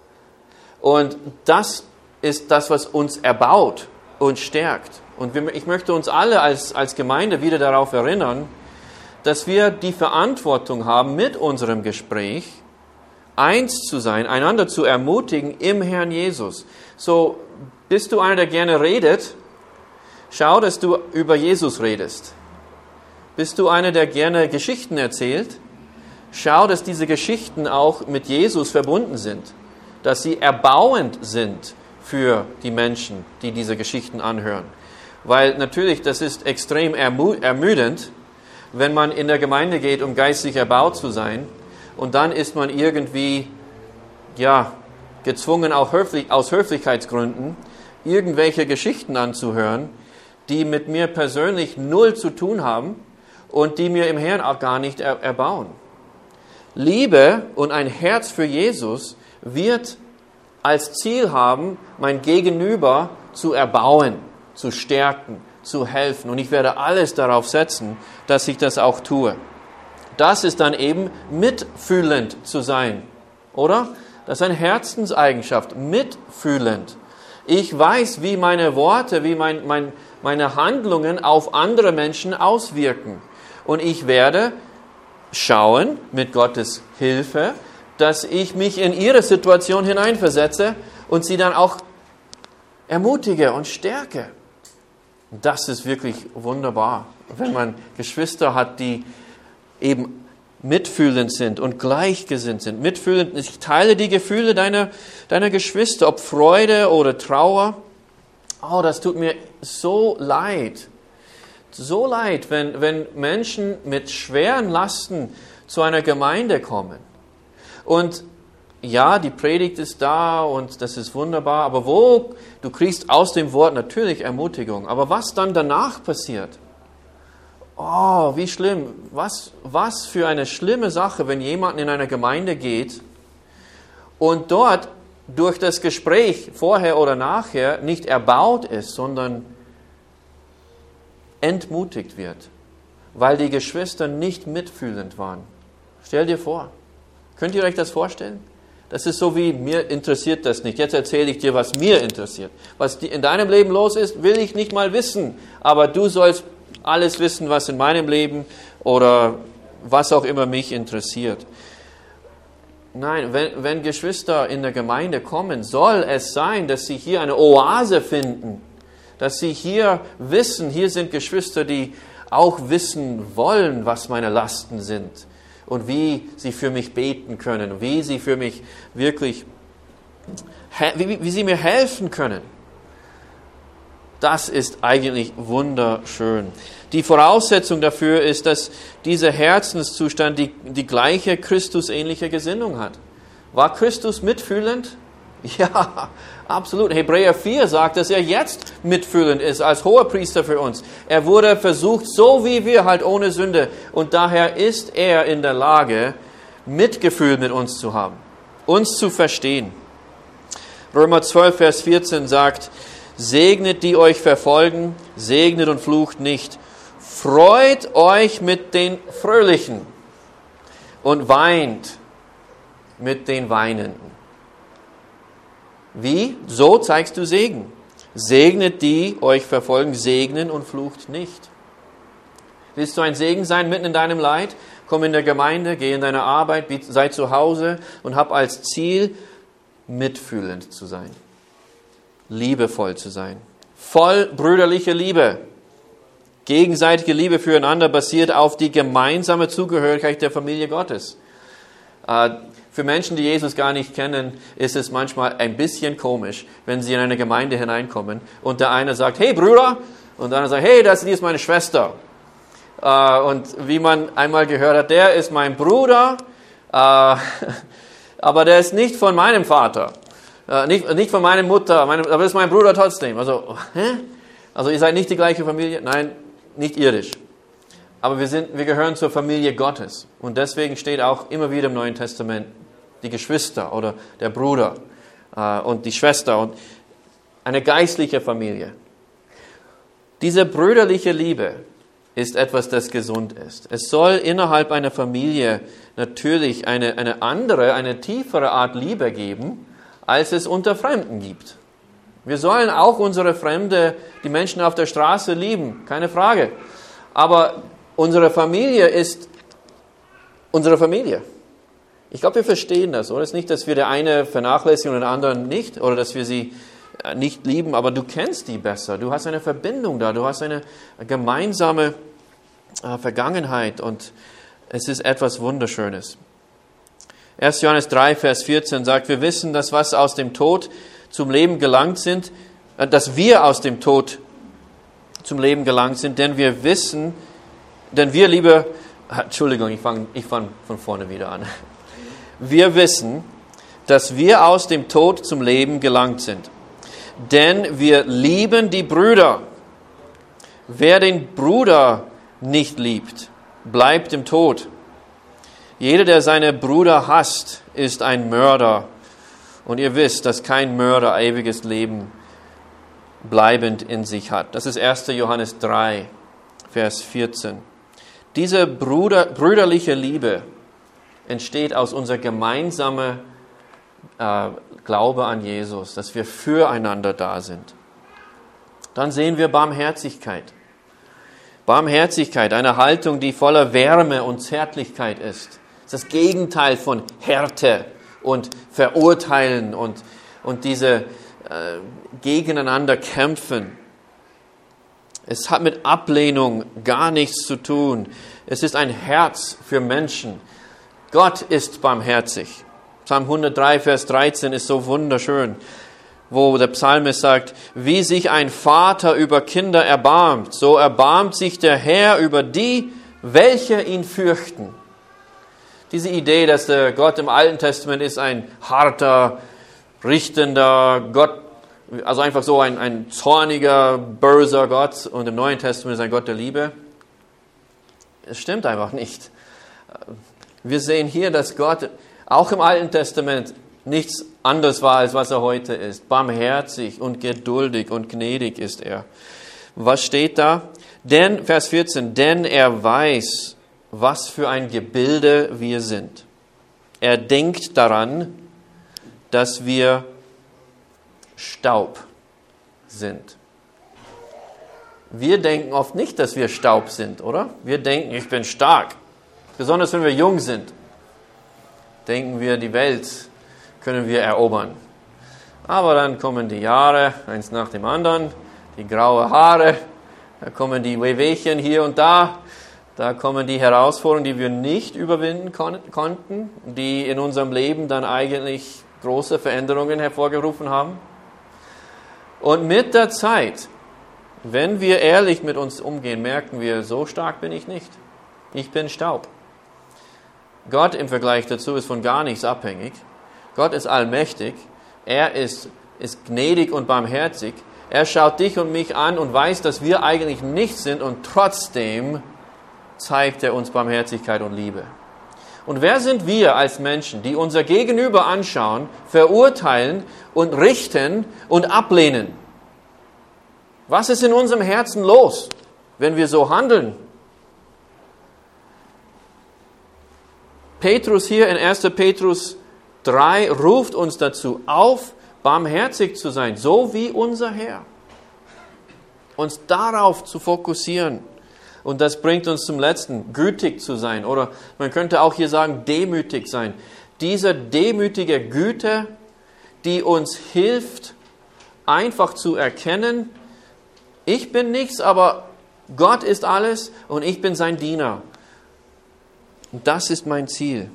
Und das ist das, was uns erbaut und stärkt. Und ich möchte uns alle als Gemeinde wieder darauf erinnern, dass wir die Verantwortung haben, mit unserem Gespräch eins zu sein, einander zu ermutigen im Herrn Jesus. So, bist du einer, der gerne redet, schau, dass du über Jesus redest. Bist du einer, der gerne Geschichten erzählt, schau, dass diese Geschichten auch mit Jesus verbunden sind, dass sie erbauend sind für die Menschen, die diese Geschichten anhören. Weil natürlich, das ist extrem ermüdend, wenn man in der Gemeinde geht, um geistlich erbaut zu sein, und dann ist man irgendwie, gezwungen, auch aus Höflichkeitsgründen, irgendwelche Geschichten anzuhören, die mit mir persönlich null zu tun haben und die mir im Herrn auch gar nicht erbauen. Liebe und ein Herz für Jesus wird als Ziel haben, mein Gegenüber zu erbauen, zu stärken, zu helfen. Und ich werde alles darauf setzen, dass ich das auch tue. Das ist dann eben mitfühlend zu sein, oder? Das ist eine Herzenseigenschaft, mitfühlend. Ich weiß, wie meine Worte, wie meine Handlungen auf andere Menschen auswirken. Und ich werde schauen, mit Gottes Hilfe, dass ich mich in ihre Situation hineinversetze und sie dann auch ermutige und stärke. Das ist wirklich wunderbar, wenn man Geschwister hat, die eben mitfühlend sind und gleichgesinnt sind. Mitfühlend, ich teile die Gefühle deiner Geschwister, ob Freude oder Trauer. Oh, das tut mir so leid. So leid, wenn Menschen mit schweren Lasten zu einer Gemeinde kommen. Und ja, die Predigt ist da und das ist wunderbar, aber du kriegst aus dem Wort natürlich Ermutigung. Aber was dann danach passiert? oh, wie schlimm, was für eine schlimme Sache, wenn jemand in eine Gemeinde geht und dort durch das Gespräch vorher oder nachher nicht erbaut ist, sondern entmutigt wird, weil die Geschwister nicht mitfühlend waren. Stell dir vor, könnt ihr euch das vorstellen? Das ist so wie, mir interessiert das nicht. Jetzt erzähle ich dir, was mir interessiert. Was in deinem Leben los ist, will ich nicht mal wissen. Aber du sollst alles wissen, was in meinem Leben oder was auch immer mich interessiert. Nein, wenn Geschwister in der Gemeinde kommen, soll es sein, dass sie hier eine Oase finden. Dass sie hier wissen, hier sind Geschwister, die auch wissen wollen, was meine Lasten sind. Und wie sie für mich beten können, wie sie für mich wirklich, wie sie mir helfen können. Das ist eigentlich wunderschön. Die Voraussetzung dafür ist, dass dieser Herzenszustand die gleiche Christusähnliche Gesinnung hat. War Christus mitfühlend? Ja, absolut. Hebräer 4 sagt, dass er jetzt mitfühlend ist als Hohepriester für uns. Er wurde versucht, so wie wir, halt ohne Sünde. Und daher ist er in der Lage, Mitgefühl mit uns zu haben, uns zu verstehen. Römer 12, Vers 14 sagt, segnet, die euch verfolgen, segnet und flucht nicht. Freut euch mit den Fröhlichen und weint mit den Weinenden. Wie? So zeigst du Segen. Segnet, die euch verfolgen, segnen und flucht nicht. Willst du ein Segen sein mitten in deinem Leid? Komm in der Gemeinde, geh in deine Arbeit, sei zu Hause und hab als Ziel, mitfühlend zu sein. Liebevoll zu sein. Voll brüderliche Liebe. Gegenseitige Liebe füreinander basiert auf die gemeinsame Zugehörigkeit der Familie Gottes. Für Menschen, die Jesus gar nicht kennen, ist es manchmal ein bisschen komisch, wenn sie in eine Gemeinde hineinkommen und der eine sagt, hey Bruder, und der andere sagt, hey, die ist meine Schwester. Und wie man einmal gehört hat, der ist mein Bruder, aber der ist nicht von meinem Vater, nicht von meiner Mutter, aber das ist mein Bruder trotzdem. Also, also ihr seid nicht die gleiche Familie? Nein, nicht irdisch. Aber wir gehören zur Familie Gottes. Und deswegen steht auch immer wieder im Neuen Testament die Geschwister oder der Bruder und die Schwester und eine geistliche Familie. Diese brüderliche Liebe ist etwas, das gesund ist. Es soll innerhalb einer Familie natürlich eine andere, eine tiefere Art Liebe geben, als es unter Fremden gibt. Wir sollen auch unsere Fremde, die Menschen auf der Straße lieben, keine Frage. Aber unsere Familie ist unsere Familie. Ich glaube, wir verstehen das, oder? Es ist nicht, dass wir der eine vernachlässigen und den anderen nicht, oder dass wir sie nicht lieben, aber du kennst die besser. Du hast eine Verbindung da, du hast eine gemeinsame Vergangenheit und es ist etwas Wunderschönes. 1. Johannes 3, Vers 14 sagt, wir wissen, dass was aus dem Tod zum Leben gelangt sind, dass wir aus dem Tod zum Leben gelangt sind, denn wir wissen, Entschuldigung, ich fange von vorne wieder an. Wir wissen, dass wir aus dem Tod zum Leben gelangt sind. Denn wir lieben die Brüder. Wer den Bruder nicht liebt, bleibt im Tod. Jeder, der seine Brüder hasst, ist ein Mörder. Und ihr wisst, dass kein Mörder ewiges Leben bleibend in sich hat. Das ist 1. Johannes 3, Vers 14. Diese brüderliche Liebe entsteht aus unser gemeinsamer Glaube an Jesus, dass wir füreinander da sind. Dann sehen wir Barmherzigkeit. Barmherzigkeit, eine Haltung, die voller Wärme und Zärtlichkeit ist. Das ist das Gegenteil von Härte und Verurteilen und diese gegeneinander kämpfen. Es hat mit Ablehnung gar nichts zu tun. Es ist ein Herz für Menschen. Gott ist barmherzig. Psalm 103, Vers 13 ist so wunderschön, wo der Psalmist sagt, wie sich ein Vater über Kinder erbarmt, so erbarmt sich der Herr über die, welche ihn fürchten. Diese Idee, dass der Gott im Alten Testament ist ein harter, richtender Gott, also einfach so ein zorniger, böser Gott und im Neuen Testament ist ein Gott der Liebe. Es stimmt einfach nicht. Wir sehen hier, dass Gott auch im Alten Testament nichts anderes war, als was er heute ist. Barmherzig und geduldig und gnädig ist er. Was steht da? Denn, Vers 14, denn er weiß, was für ein Gebilde wir sind. Er denkt daran, dass wir Staub sind. Wir denken oft nicht, dass wir Staub sind, oder? Wir denken, ich bin stark. Besonders wenn wir jung sind, denken wir, die Welt können wir erobern. Aber dann kommen die Jahre, eins nach dem anderen, die graue Haare, da kommen die Wehwehchen hier und da kommen die Herausforderungen, die wir nicht überwinden konnten, die in unserem Leben dann eigentlich große Veränderungen hervorgerufen haben. Und mit der Zeit, wenn wir ehrlich mit uns umgehen, merken wir, so stark bin ich nicht. Ich bin Staub. Gott im Vergleich dazu ist von gar nichts abhängig. Gott ist allmächtig. Er ist gnädig und barmherzig. Er schaut dich und mich an und weiß, dass wir eigentlich nichts sind und trotzdem zeigt er uns Barmherzigkeit und Liebe. Und wer sind wir als Menschen, die unser Gegenüber anschauen, verurteilen und richten und ablehnen? Was ist in unserem Herzen los, wenn wir so handeln? Petrus hier in 1. Petrus 3 ruft uns dazu auf, barmherzig zu sein, so wie unser Herr. Uns darauf zu fokussieren. Und das bringt uns zum Letzten, gütig zu sein. Oder man könnte auch hier sagen, demütig sein. Diese demütige Güte, die uns hilft, einfach zu erkennen, ich bin nichts, aber Gott ist alles und ich bin sein Diener. Und das ist mein Ziel.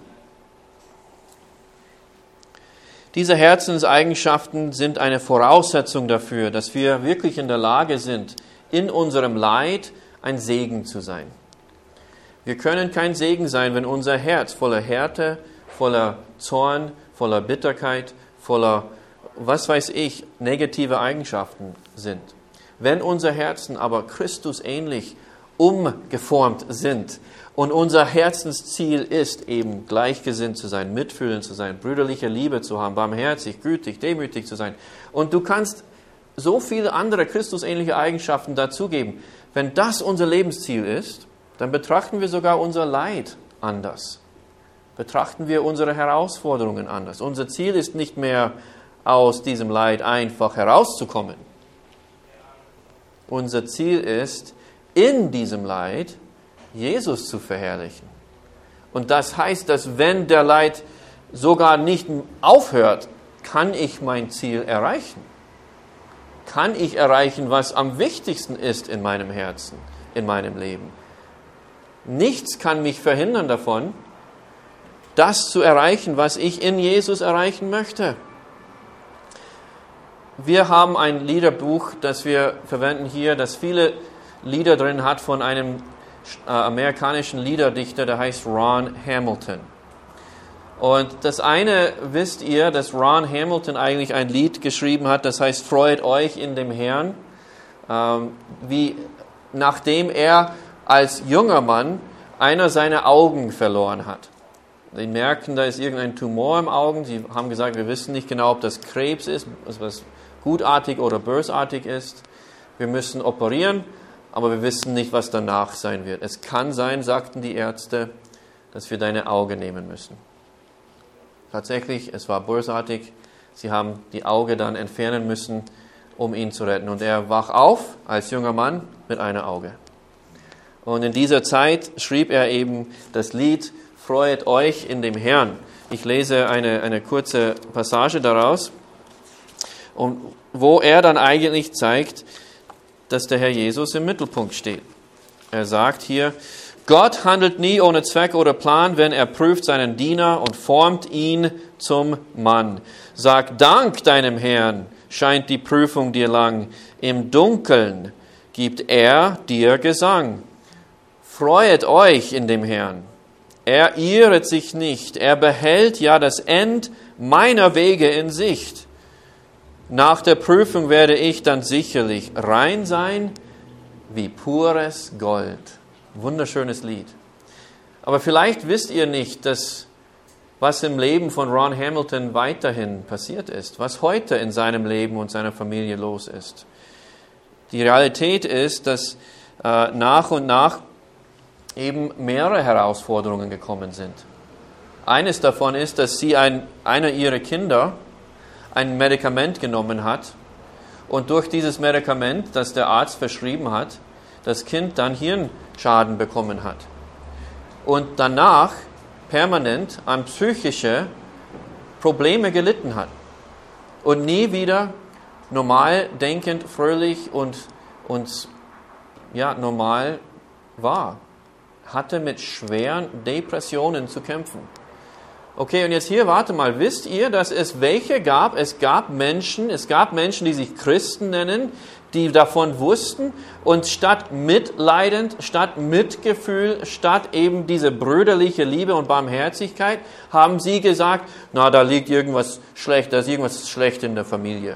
Diese Herzenseigenschaften sind eine Voraussetzung dafür, dass wir wirklich in der Lage sind, in unserem Leid ein Segen zu sein. Wir können kein Segen sein, wenn unser Herz voller Härte, voller Zorn, voller Bitterkeit, voller, was weiß ich, negative Eigenschaften sind. Wenn unser Herzen aber Christus ähnlich umgeformt sind und unser Herzensziel ist eben gleichgesinnt zu sein, mitfühlend zu sein, brüderliche Liebe zu haben, barmherzig, gütig, demütig zu sein und du kannst so viele andere Christusähnliche Eigenschaften dazugeben. Wenn das unser Lebensziel ist, dann betrachten wir sogar unser Leid anders. Betrachten wir unsere Herausforderungen anders. Unser Ziel ist nicht mehr, aus diesem Leid einfach herauszukommen. Unser Ziel ist, in diesem Leid Jesus zu verherrlichen. Und das heißt, dass wenn der Leid sogar nicht aufhört, kann ich mein Ziel erreichen. Kann ich erreichen, was am wichtigsten ist in meinem Herzen, in meinem Leben. Nichts kann mich verhindern davon, das zu erreichen, was ich in Jesus erreichen möchte. Wir haben ein Liederbuch, das wir verwenden hier, das viele Lieder drin hat von einem amerikanischen Liederdichter, der heißt Ron Hamilton. Und das eine wisst ihr, dass Ron Hamilton eigentlich ein Lied geschrieben hat, das heißt Freut euch in dem Herrn, nachdem er als junger Mann einer seiner Augen verloren hat. Sie merkten, da ist irgendein Tumor im Augen. Sie haben gesagt, wir wissen nicht genau, ob das Krebs ist, was gutartig oder bösartig ist. Wir müssen operieren, aber wir wissen nicht, was danach sein wird. Es kann sein, sagten die Ärzte, dass wir deine Augen nehmen müssen. Tatsächlich, es war bösartig. Sie haben die Auge dann entfernen müssen, um ihn zu retten. Und er wach auf als junger Mann mit einem Auge. Und in dieser Zeit schrieb er eben das Lied Freut euch in dem Herrn. Ich lese eine kurze Passage daraus, und wo er dann eigentlich zeigt, dass der Herr Jesus im Mittelpunkt steht. Er sagt hier, Gott handelt nie ohne Zweck oder Plan, wenn er prüft seinen Diener und formt ihn zum Mann. Sag Dank deinem Herrn, scheint die Prüfung dir lang. Im Dunkeln gibt er dir Gesang. Freuet euch in dem Herrn. Er irret sich nicht. Er behält ja das End meiner Wege in Sicht. Nach der Prüfung werde ich dann sicherlich rein sein wie pures Gold. Wunderschönes Lied. Aber vielleicht wisst ihr nicht, was im Leben von Ron Hamilton weiterhin passiert ist, was heute in seinem Leben und seiner Familie los ist. Die Realität ist, dass nach und nach eben mehrere Herausforderungen gekommen sind. Eines davon ist, dass einer ihrer Kinder ein Medikament genommen hat und durch dieses Medikament, das der Arzt verschrieben hat, das Kind dann Hirnschaden bekommen hat und danach permanent an psychische Probleme gelitten hat und nie wieder normal denkend, fröhlich und normal war. Hatte mit schweren Depressionen zu kämpfen. Okay, und jetzt hier, warte mal, wisst ihr, dass es welche gab? Es gab Menschen, die sich Christen nennen, die davon wussten und statt mitleidend, statt Mitgefühl, statt eben diese brüderliche Liebe und Barmherzigkeit, haben sie gesagt, na, da liegt irgendwas schlecht, da ist irgendwas schlecht in der Familie.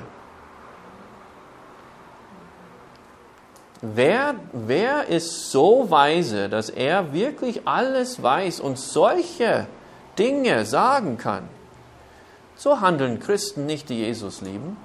Wer ist so weise, dass er wirklich alles weiß und solche Dinge sagen kann? So handeln Christen nicht, die Jesus lieben.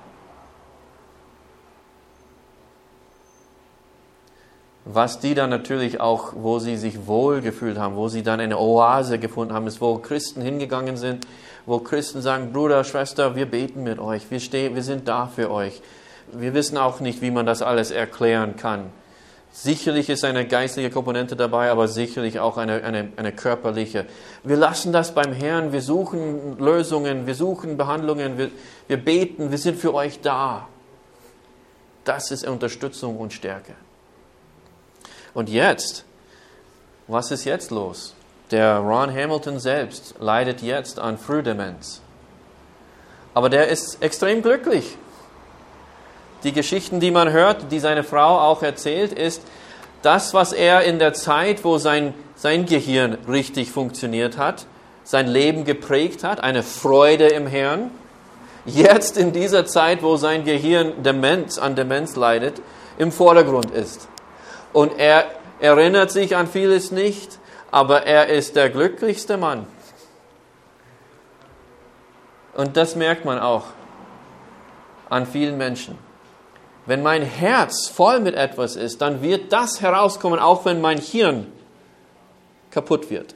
Was die dann natürlich auch, wo sie sich wohlgefühlt haben, wo sie dann eine Oase gefunden haben, ist, wo Christen hingegangen sind, wo Christen sagen, Bruder, Schwester, wir beten mit euch, wir sind da für euch. Wir wissen auch nicht, wie man das alles erklären kann. Sicherlich ist eine geistliche Komponente dabei, aber sicherlich auch eine körperliche. Wir lassen das beim Herrn, wir suchen Lösungen, wir suchen Behandlungen, wir beten, wir sind für euch da. Das ist Unterstützung und Stärke. Und jetzt, was ist jetzt los? Der Ron Hamilton selbst leidet jetzt an Frühdemenz. Aber der ist extrem glücklich. Die Geschichten, die man hört, die seine Frau auch erzählt, ist, das, was er in der Zeit, wo sein Gehirn richtig funktioniert hat, sein Leben geprägt hat, eine Freude im Herrn, jetzt in dieser Zeit, wo sein Gehirn an Demenz leidet, im Vordergrund ist. Und er erinnert sich an vieles nicht, aber er ist der glücklichste Mann. Und das merkt man auch an vielen Menschen. Wenn mein Herz voll mit etwas ist, dann wird das herauskommen, auch wenn mein Hirn kaputt wird.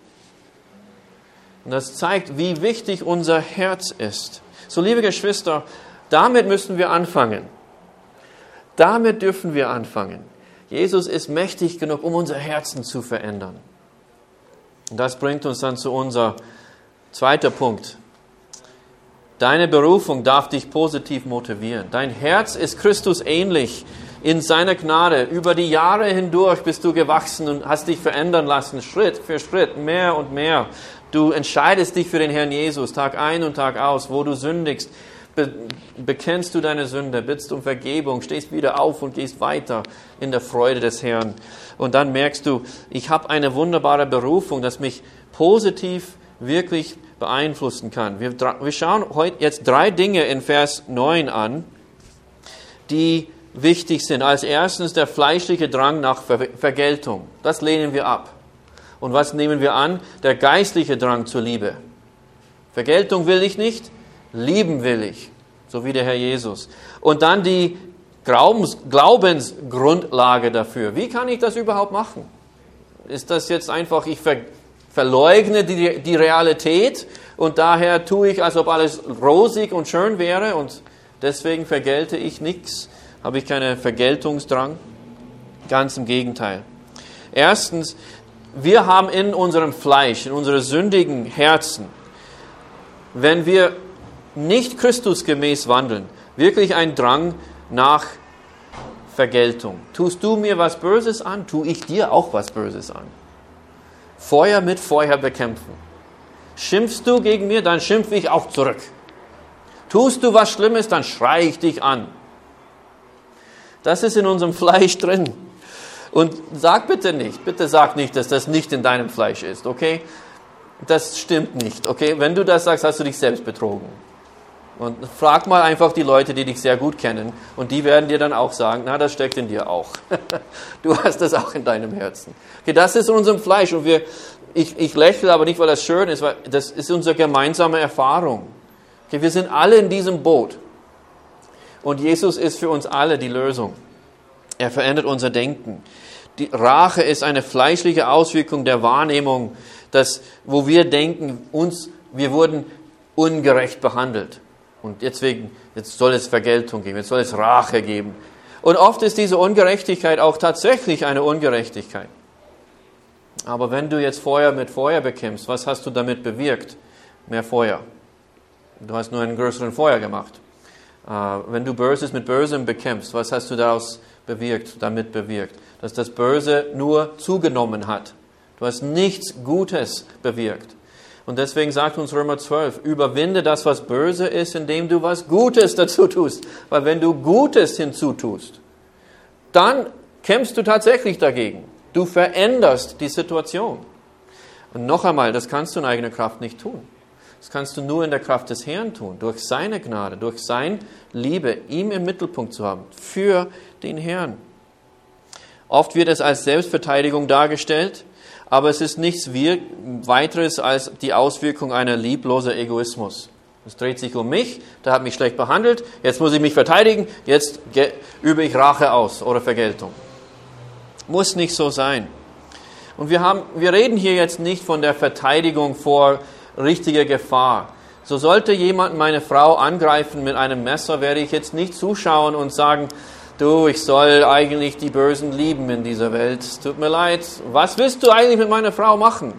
Und das zeigt, wie wichtig unser Herz ist. So, liebe Geschwister, damit müssen wir anfangen. Damit dürfen wir anfangen. Jesus ist mächtig genug, um unser Herzen zu verändern. Und das bringt uns dann zu unser zweiter Punkt. Deine Berufung darf dich positiv motivieren. Dein Herz ist Christus ähnlich in seiner Gnade. Über die Jahre hindurch bist du gewachsen und hast dich verändern lassen, Schritt für Schritt, mehr und mehr. Du entscheidest dich für den Herrn Jesus, Tag ein und Tag aus, wo du sündigst. Bekennst du deine Sünde, bittst um Vergebung, stehst wieder auf und gehst weiter in der Freude des Herrn. Und dann merkst du, ich habe eine wunderbare Berufung, das mich positiv wirklich beeinflussen kann. Wir schauen heute jetzt 3 Dinge in Vers 9 an, die wichtig sind. Als erstens der fleischliche Drang nach Vergeltung. Das lehnen wir ab. Und was nehmen wir an? Der geistliche Drang zur Liebe. Vergeltung will ich nicht, lieben will ich, so wie der Herr Jesus. Und dann die Glaubensgrundlage dafür. Wie kann ich das überhaupt machen? Ist das jetzt einfach, ich verleugne die Realität und daher tue ich, als ob alles rosig und schön wäre und deswegen vergelte ich nichts? Habe ich keinen Vergeltungsdrang? Ganz im Gegenteil. Erstens, wir haben in unserem Fleisch, in unserem sündigen Herzen, wenn wir nicht Christusgemäß wandeln, wirklich ein Drang nach Vergeltung. Tust du mir was Böses an, tue ich dir auch was Böses an. Feuer mit Feuer bekämpfen. Schimpfst du gegen mir, dann schimpfe ich auch zurück. Tust du was Schlimmes, dann schreie ich dich an. Das ist in unserem Fleisch drin. Und bitte sag nicht, dass das nicht in deinem Fleisch ist, okay? Das stimmt nicht, okay? Wenn du das sagst, hast du dich selbst betrogen. Und frag mal einfach die Leute, die dich sehr gut kennen, und die werden dir dann auch sagen, na, das steckt in dir auch. Du hast das auch in deinem Herzen. Okay, das ist in unserem Fleisch und wir Ich lächle aber nicht, weil das schön ist, weil das ist unsere gemeinsame Erfahrung. Okay, wir sind alle in diesem Boot. Und Jesus ist für uns alle die Lösung. Er verändert unser Denken. Die Rache ist eine fleischliche Auswirkung der Wahrnehmung, wo wir denken, wir wurden ungerecht behandelt. Und jetzt soll es Vergeltung geben, jetzt soll es Rache geben. Und oft ist diese Ungerechtigkeit auch tatsächlich eine Ungerechtigkeit. Aber wenn du jetzt Feuer mit Feuer bekämpfst, was hast du damit bewirkt? Mehr Feuer. Du hast nur einen größeren Feuer gemacht. Wenn du Böses mit Bösem bekämpfst, was hast du damit bewirkt? Dass das Böse nur zugenommen hat. Du hast nichts Gutes bewirkt. Und deswegen sagt uns Römer 12, überwinde das, was böse ist, indem du was Gutes dazu tust. Weil wenn du Gutes hinzutust, dann kämpfst du tatsächlich dagegen. Du veränderst die Situation. Und noch einmal, das kannst du in eigener Kraft nicht tun. Das kannst du nur in der Kraft des Herrn tun, durch seine Gnade, durch seine Liebe, ihm im Mittelpunkt zu haben, für den Herrn. Oft wird es als Selbstverteidigung dargestellt, aber es ist nichts weiteres als die Auswirkung einer lieblosen Egoismus. Es dreht sich um mich, der hat mich schlecht behandelt, jetzt muss ich mich verteidigen, jetzt übe ich Rache aus oder Vergeltung. Muss nicht so sein. Und wir reden hier jetzt nicht von der Verteidigung vor richtiger Gefahr. So sollte jemand meine Frau angreifen mit einem Messer, werde ich jetzt nicht zuschauen und sagen, du, ich soll eigentlich die Bösen lieben in dieser Welt. Tut mir leid. Was willst du eigentlich mit meiner Frau machen?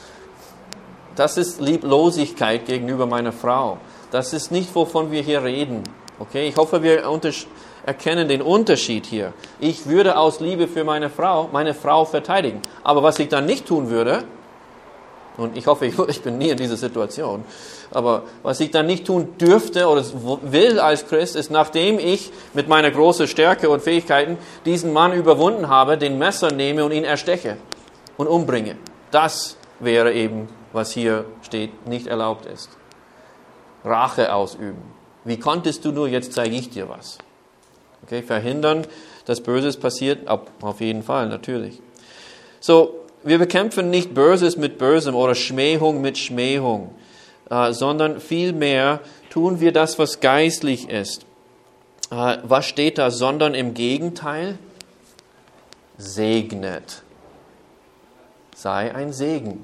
Das ist Lieblosigkeit gegenüber meiner Frau. Das ist nicht, wovon wir hier reden. Okay? Ich hoffe, wir erkennen den Unterschied hier. Ich würde aus Liebe für meine Frau verteidigen. Aber was ich dann nicht tun würde, und ich hoffe, ich bin nie in dieser Situation, aber was ich dann nicht tun dürfte oder will als Christ, ist, nachdem ich mit meiner großen Stärke und Fähigkeiten diesen Mann überwunden habe, den Messer nehme und ihn ersteche und umbringe. Das wäre eben, was hier steht, nicht erlaubt ist. Rache ausüben. Wie konntest du nur, jetzt zeige ich dir was. Okay, verhindern, dass Böses passiert, auf jeden Fall, natürlich. So, wir bekämpfen nicht Böses mit Bösem oder Schmähung mit Schmähung, sondern vielmehr tun wir das, was geistlich ist. Was steht da? Sondern im Gegenteil, segnet. Sei ein Segen.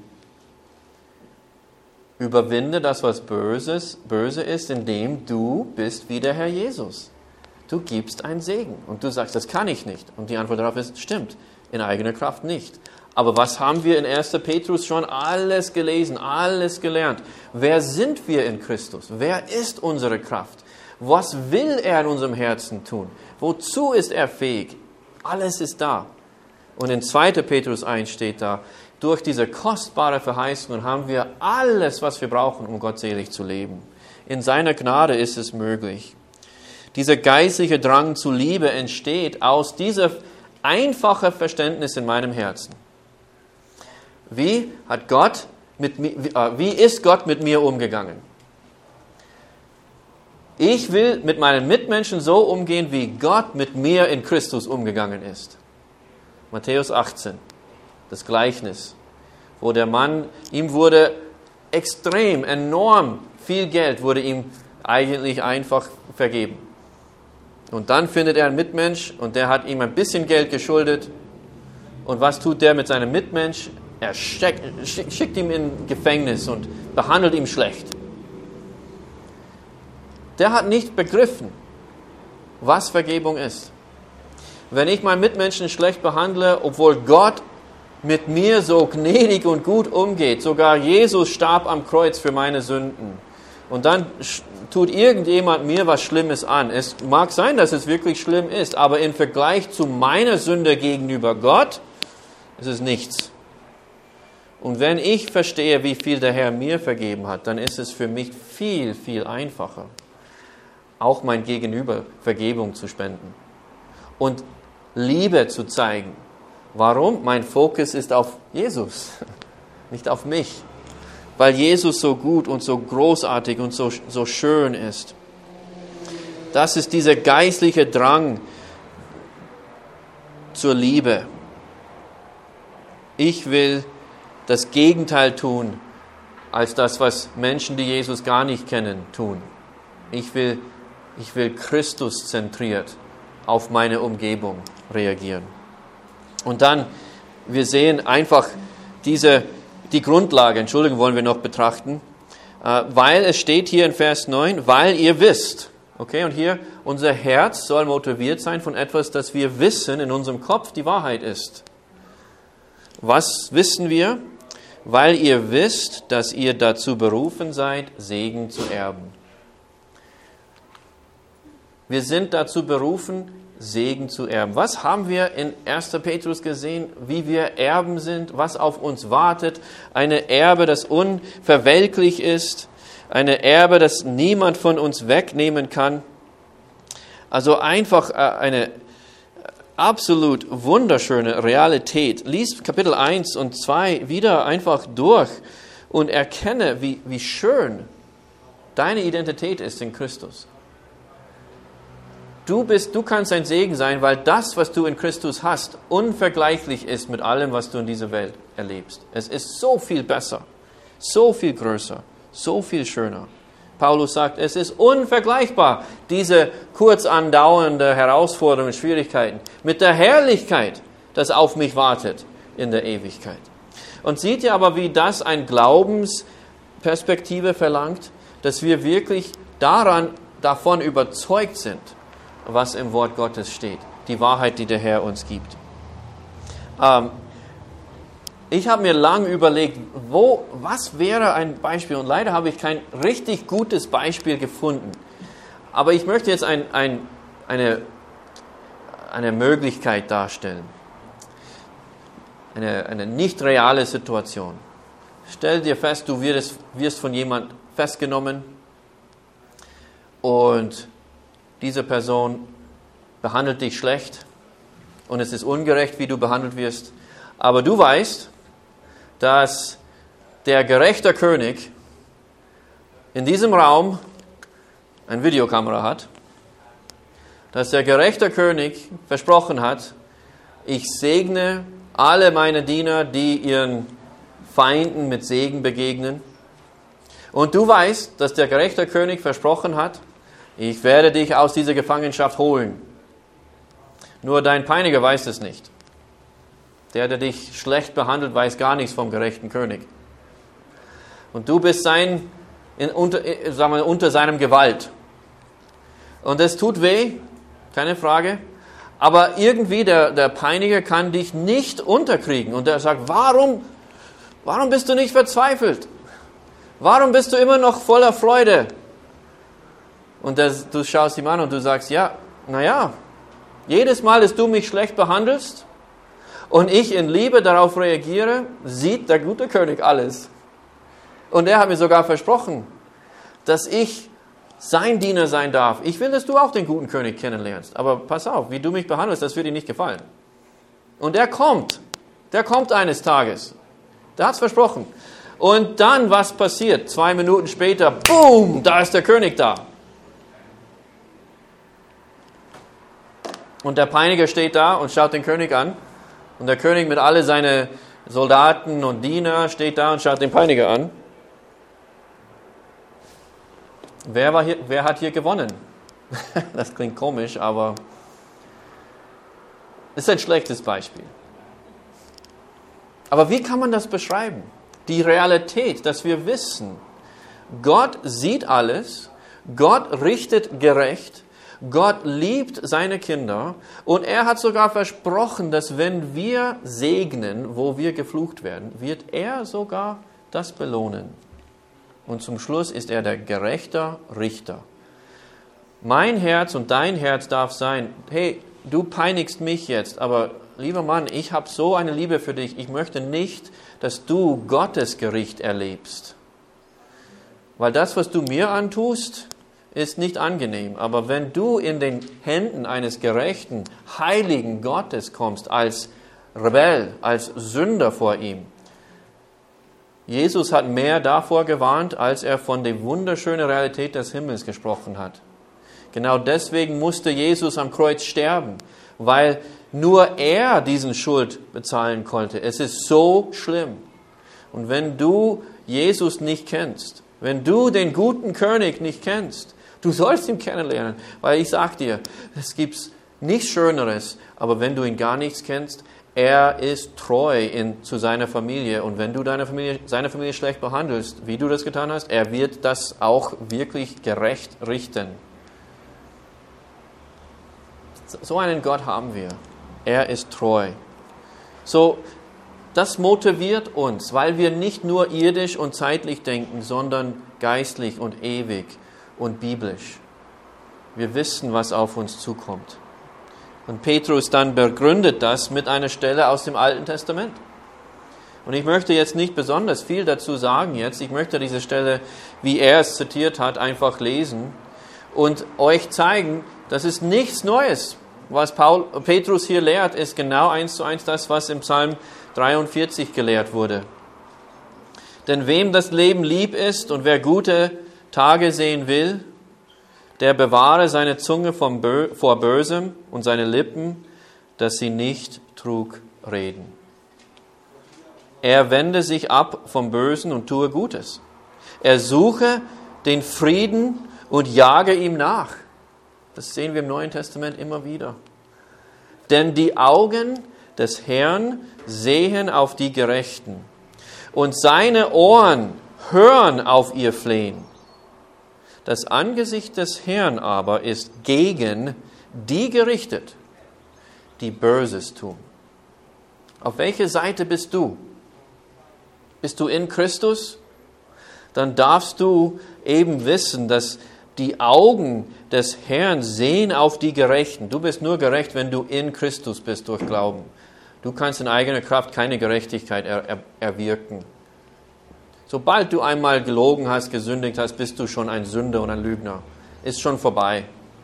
Überwinde das, was böse ist, indem du bist wie der Herr Jesus. Du gibst einen Segen und du sagst, das kann ich nicht. Und die Antwort darauf ist, stimmt, in eigener Kraft nicht. Aber was haben wir in 1. Petrus schon alles gelesen, alles gelernt? Wer sind wir in Christus? Wer ist unsere Kraft? Was will er in unserem Herzen tun? Wozu ist er fähig? Alles ist da. Und in 2. Petrus 1 steht da, durch diese kostbare Verheißung haben wir alles, was wir brauchen, um gottselig zu leben. In seiner Gnade ist es möglich. Dieser geistliche Drang zur Liebe entsteht aus diesem einfachen Verständnis in meinem Herzen. Wie ist Gott mit mir umgegangen? Ich will mit meinen Mitmenschen so umgehen, wie Gott mit mir in Christus umgegangen ist. Matthäus 18, das Gleichnis, wo der Mann, ihm wurde enorm viel Geld, wurde ihm eigentlich einfach vergeben. Und dann findet er einen Mitmensch und der hat ihm ein bisschen Geld geschuldet. Und was tut der mit seinem Mitmensch? Er schickt ihn in Gefängnis und behandelt ihn schlecht. Der hat nicht begriffen, was Vergebung ist. Wenn ich meinen Mitmenschen schlecht behandle, obwohl Gott mit mir so gnädig und gut umgeht, sogar Jesus starb am Kreuz für meine Sünden, und dann tut irgendjemand mir was Schlimmes an. Es mag sein, dass es wirklich schlimm ist, aber im Vergleich zu meiner Sünde gegenüber Gott ist es nichts. Und wenn ich verstehe, wie viel der Herr mir vergeben hat, dann ist es für mich viel, viel einfacher, auch mein Gegenüber Vergebung zu spenden und Liebe zu zeigen. Warum? Mein Fokus ist auf Jesus, nicht auf mich, weil Jesus so gut und so großartig und so schön ist. Das ist dieser geistliche Drang zur Liebe. Ich will das Gegenteil tun, als das, was Menschen, die Jesus gar nicht kennen, tun. Ich will Christus zentriert auf meine Umgebung reagieren. Und dann, wir sehen einfach die Grundlage, wollen wir noch betrachten, weil es steht hier in Vers 9, weil ihr wisst. Okay, und hier, unser Herz soll motiviert sein von etwas, das wir wissen, in unserem Kopf die Wahrheit ist. Was wissen wir? Weil ihr wisst, dass ihr dazu berufen seid, Segen zu erben. Wir sind dazu berufen, Segen zu erben. Was haben wir in 1. Petrus gesehen? Wie wir Erben sind, was auf uns wartet. Eine Erbe, das unverwelklich ist. Eine Erbe, das niemand von uns wegnehmen kann. Also einfach eine absolut wunderschöne Realität. Lies Kapitel 1 und 2 wieder einfach durch und erkenne, wie schön deine Identität ist in Christus. Du kannst ein Segen sein, weil das, was du in Christus hast, unvergleichlich ist mit allem, was du in dieser Welt erlebst. Es ist so viel besser, so viel größer, so viel schöner. Paulus sagt, es ist unvergleichbar, diese kurz andauernde Herausforderungen und Schwierigkeiten, mit der Herrlichkeit, das auf mich wartet in der Ewigkeit. Und seht ihr aber, wie das eine Glaubensperspektive verlangt, dass wir wirklich davon überzeugt sind, was im Wort Gottes steht, die Wahrheit, die der Herr uns gibt. Ich habe mir lange überlegt, was wäre ein Beispiel, und leider habe ich kein richtig gutes Beispiel gefunden. Aber ich möchte jetzt eine Möglichkeit darstellen, eine nicht reale Situation. Stell dir fest, du wirst von jemand festgenommen und diese Person behandelt dich schlecht und es ist ungerecht, wie du behandelt wirst. Aber du weißt, dass der gerechte König in diesem Raum eine Videokamera hat, dass der gerechte König versprochen hat, ich segne alle meine Diener, die ihren Feinden mit Segen begegnen. Und du weißt, dass der gerechte König versprochen hat, ich werde dich aus dieser Gefangenschaft holen. Nur dein Peiniger weiß es nicht. Der dich schlecht behandelt, weiß gar nichts vom gerechten König. Und du bist unter seinem Gewalt. Und es tut weh, keine Frage. Aber irgendwie der Peiniger kann dich nicht unterkriegen. Und er sagt, warum bist du nicht verzweifelt? Warum bist du immer noch voller Freude? Und du schaust ihm an und du sagst, jedes Mal, dass du mich schlecht behandelst und ich in Liebe darauf reagiere, sieht der gute König alles. Und er hat mir sogar versprochen, dass ich sein Diener sein darf. Ich will, dass du auch den guten König kennenlernst. Aber pass auf, wie du mich behandelst, das wird ihm nicht gefallen. Und der kommt eines Tages. Der hat es versprochen. Und dann, was passiert? 2 Minuten später, boom, da ist der König da. Und der Peiniger steht da und schaut den König an. Und der König mit alle seine Soldaten und Diener steht da und schaut den Peiniger an. Wer hat hier gewonnen? Das klingt komisch, aber es ist ein schlechtes Beispiel. Aber wie kann man das beschreiben? Die Realität, dass wir wissen, Gott sieht alles, Gott richtet gerecht, Gott liebt seine Kinder und er hat sogar versprochen, dass wenn wir segnen, wo wir geflucht werden, wird er sogar das belohnen. Und zum Schluss ist er der gerechte Richter. Mein Herz und dein Herz darf sein, hey, du peinigst mich jetzt, aber lieber Mann, ich habe so eine Liebe für dich, ich möchte nicht, dass du Gottes Gericht erlebst. Weil das, was du mir antust, ist nicht angenehm. Aber wenn du in den Händen eines gerechten, heiligen Gottes kommst, als Rebell, als Sünder vor ihm, Jesus hat mehr davor gewarnt, als er von der wunderschönen Realität des Himmels gesprochen hat. Genau deswegen musste Jesus am Kreuz sterben, weil nur er diesen Schuld bezahlen konnte. Es ist so schlimm. Und wenn du Jesus nicht kennst, wenn du den guten König nicht kennst, du sollst ihn kennenlernen, weil ich sag dir, es gibt nichts Schöneres, aber wenn du ihn gar nichts kennst, er ist treu zu seiner Familie. Und wenn du seine Familie schlecht behandelst, wie du das getan hast, er wird das auch wirklich gerecht richten. So einen Gott haben wir. Er ist treu. So, das motiviert uns, weil wir nicht nur irdisch und zeitlich denken, sondern geistlich und ewig und biblisch. Wir wissen, was auf uns zukommt. Und Petrus dann begründet das mit einer Stelle aus dem Alten Testament. Und ich möchte jetzt nicht besonders viel dazu sagen jetzt. Ich möchte diese Stelle, wie er es zitiert hat, einfach lesen und euch zeigen, das ist nichts Neues. Was Petrus hier lehrt, ist genau 1:1 das, was im Psalm 43 gelehrt wurde. Denn wem das Leben lieb ist und wer gute Tage sehen will, der bewahre seine Zunge vor Bösem und seine Lippen, dass sie nicht Trug reden. Er wende sich ab vom Bösen und tue Gutes. Er suche den Frieden und jage ihm nach. Das sehen wir im Neuen Testament immer wieder. Denn die Augen des Herrn sehen auf die Gerechten und seine Ohren hören auf ihr Flehen. Das Angesicht des Herrn aber ist gegen die gerichtet, die Böses tun. Auf welche Seite bist du? Bist du in Christus? Dann darfst du eben wissen, dass die Augen des Herrn sehen auf die Gerechten. Du bist nur gerecht, wenn du in Christus bist durch Glauben. Du kannst in eigener Kraft keine Gerechtigkeit erwirken. Sobald du einmal gelogen hast, gesündigt hast, bist du schon ein Sünder und ein Lügner. Ist schon vorbei.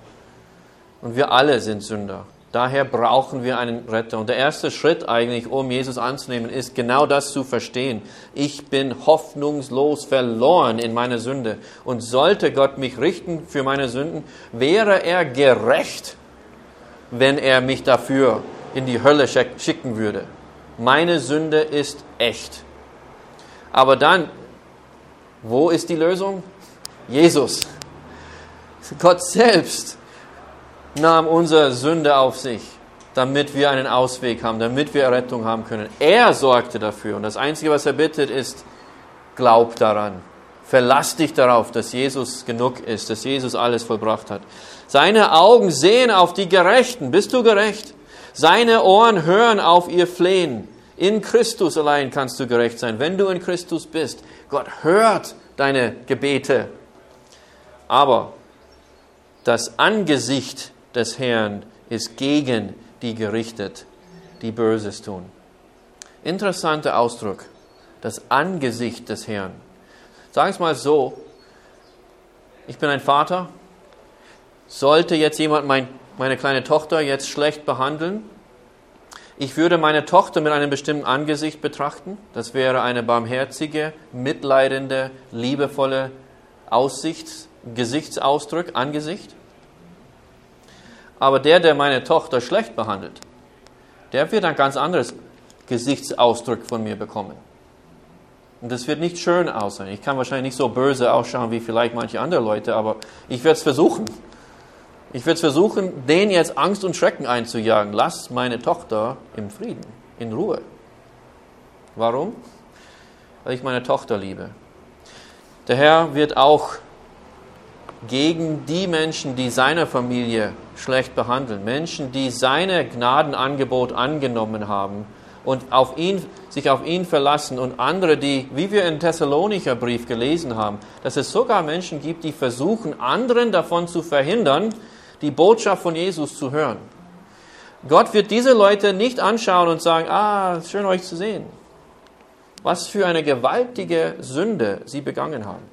Und wir alle sind Sünder. Daher brauchen wir einen Retter. Und der erste Schritt eigentlich, um Jesus anzunehmen, ist genau das zu verstehen. Ich bin hoffnungslos verloren in meiner Sünde. Und sollte Gott mich richten für meine Sünden, wäre er gerecht, wenn er mich dafür in die Hölle schicken würde. Meine Sünde ist echt. Aber dann, wo ist die Lösung? Jesus. Gott selbst nahm unsere Sünde auf sich, damit wir einen Ausweg haben, damit wir Errettung haben können. Er sorgte dafür. Und das Einzige, was er bittet, ist, glaub daran. Verlass dich darauf, dass Jesus genug ist, dass Jesus alles vollbracht hat. Seine Augen sehen auf die Gerechten. Bist du gerecht? Seine Ohren hören auf ihr Flehen. In Christus allein kannst du gerecht sein, wenn du in Christus bist. Gott hört deine Gebete. Aber das Angesicht des Herrn ist gegen die gerichtet, die Böses tun. Interessanter Ausdruck. Das Angesicht des Herrn. Sag es mal so. Ich bin ein Vater. Sollte jetzt jemand meine kleine Tochter jetzt schlecht behandeln, ich würde meine Tochter mit einem bestimmten Angesicht betrachten. Das wäre eine barmherzige, mitleidende, liebevolle Gesichtsausdruck, Angesicht. Aber der meine Tochter schlecht behandelt, der wird ein ganz anderes Gesichtsausdruck von mir bekommen. Und das wird nicht schön aussehen. Ich kann wahrscheinlich nicht so böse ausschauen wie vielleicht manche andere Leute, aber ich werde es versuchen. Ich werde versuchen, denen jetzt Angst und Schrecken einzujagen. Lass meine Tochter im Frieden, in Ruhe. Warum? Weil ich meine Tochter liebe. Der Herr wird auch gegen die Menschen, die seine Familie schlecht behandeln, Menschen, die seine Gnadenangebot angenommen haben und sich auf ihn verlassen und andere, die, wie wir im Thessalonicher Brief gelesen haben, dass es sogar Menschen gibt, die versuchen, anderen davon zu verhindern, die Botschaft von Jesus zu hören. Gott wird diese Leute nicht anschauen und sagen, schön euch zu sehen. Was für eine gewaltige Sünde sie begangen haben.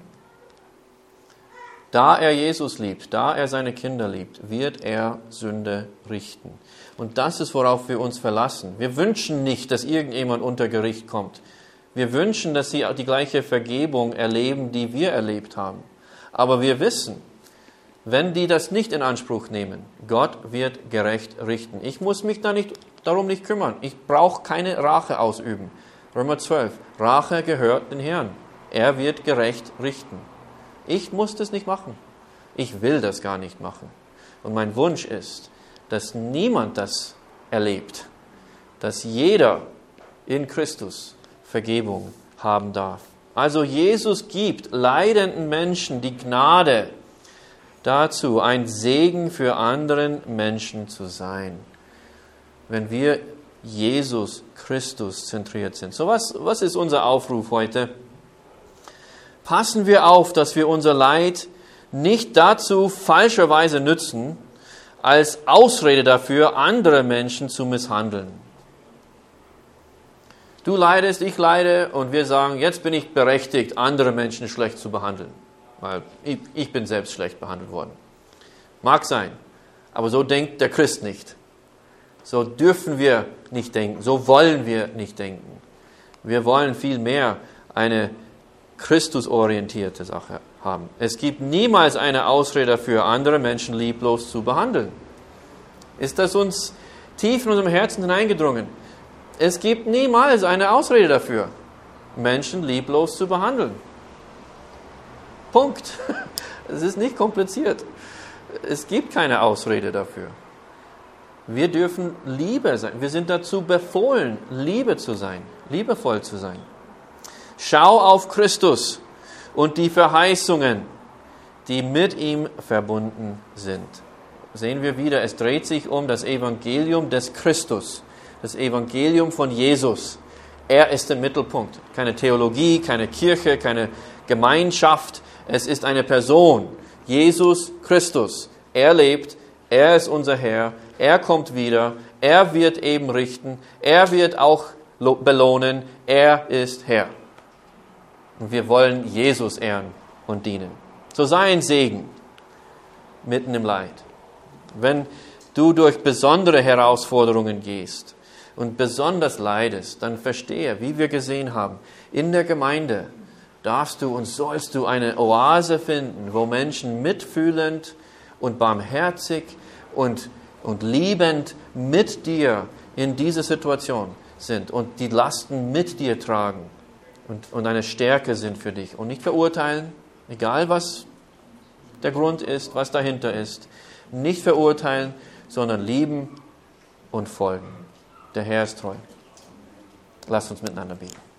Da er Jesus liebt, da er seine Kinder liebt, wird er Sünde richten. Und das ist, worauf wir uns verlassen. Wir wünschen nicht, dass irgendjemand unter Gericht kommt. Wir wünschen, dass sie die gleiche Vergebung erleben, die wir erlebt haben. Aber wir wissen, wenn die das nicht in Anspruch nehmen, Gott wird gerecht richten. Ich muss mich darum nicht kümmern. Ich brauche keine Rache ausüben. Römer 12. Rache gehört dem Herrn. Er wird gerecht richten. Ich muss das nicht machen. Ich will das gar nicht machen. Und mein Wunsch ist, dass niemand das erlebt. Dass jeder in Christus Vergebung haben darf. Also Jesus gibt leidenden Menschen die Gnade dazu, ein Segen für anderen Menschen zu sein. Wenn wir Jesus Christus zentriert sind. So was ist unser Aufruf heute? Passen wir auf, dass wir unser Leid nicht dazu falscherweise nützen, als Ausrede dafür, andere Menschen zu misshandeln. Du leidest, ich leide und wir sagen, jetzt bin ich berechtigt, andere Menschen schlecht zu behandeln, weil ich bin selbst schlecht behandelt worden. Mag sein, aber so denkt der Christ nicht. So dürfen wir nicht denken, so wollen wir nicht denken. Wir wollen vielmehr eine christusorientierte Sache haben. Es gibt niemals eine Ausrede dafür, andere Menschen lieblos zu behandeln. Ist das uns tief in unserem Herzen hineingedrungen? Es gibt niemals eine Ausrede dafür, Menschen lieblos zu behandeln. Punkt. Es ist nicht kompliziert. Es gibt keine Ausrede dafür. Wir dürfen Liebe sein. Wir sind dazu befohlen, Liebe zu sein, liebevoll zu sein. Schau auf Christus und die Verheißungen, die mit ihm verbunden sind. Sehen wir wieder, es dreht sich um das Evangelium des Christus, das Evangelium von Jesus. Er ist der Mittelpunkt. Keine Theologie, keine Kirche, keine Gemeinschaft. Es ist eine Person, Jesus Christus. Er lebt, er ist unser Herr, er kommt wieder, er wird eben richten, er wird auch belohnen, er ist Herr. Und wir wollen Jesus ehren und dienen. So sei ein Segen mitten im Leid. Wenn du durch besondere Herausforderungen gehst und besonders leidest, dann verstehe, wie wir gesehen haben, in der Gemeinde darfst du und sollst du eine Oase finden, wo Menschen mitfühlend und barmherzig und liebend mit dir in dieser Situation sind und die Lasten mit dir tragen und eine Stärke sind für dich und nicht verurteilen, egal was der Grund ist, was dahinter ist. Nicht verurteilen, sondern lieben und folgen. Der Herr ist treu. Lasst uns miteinander beten.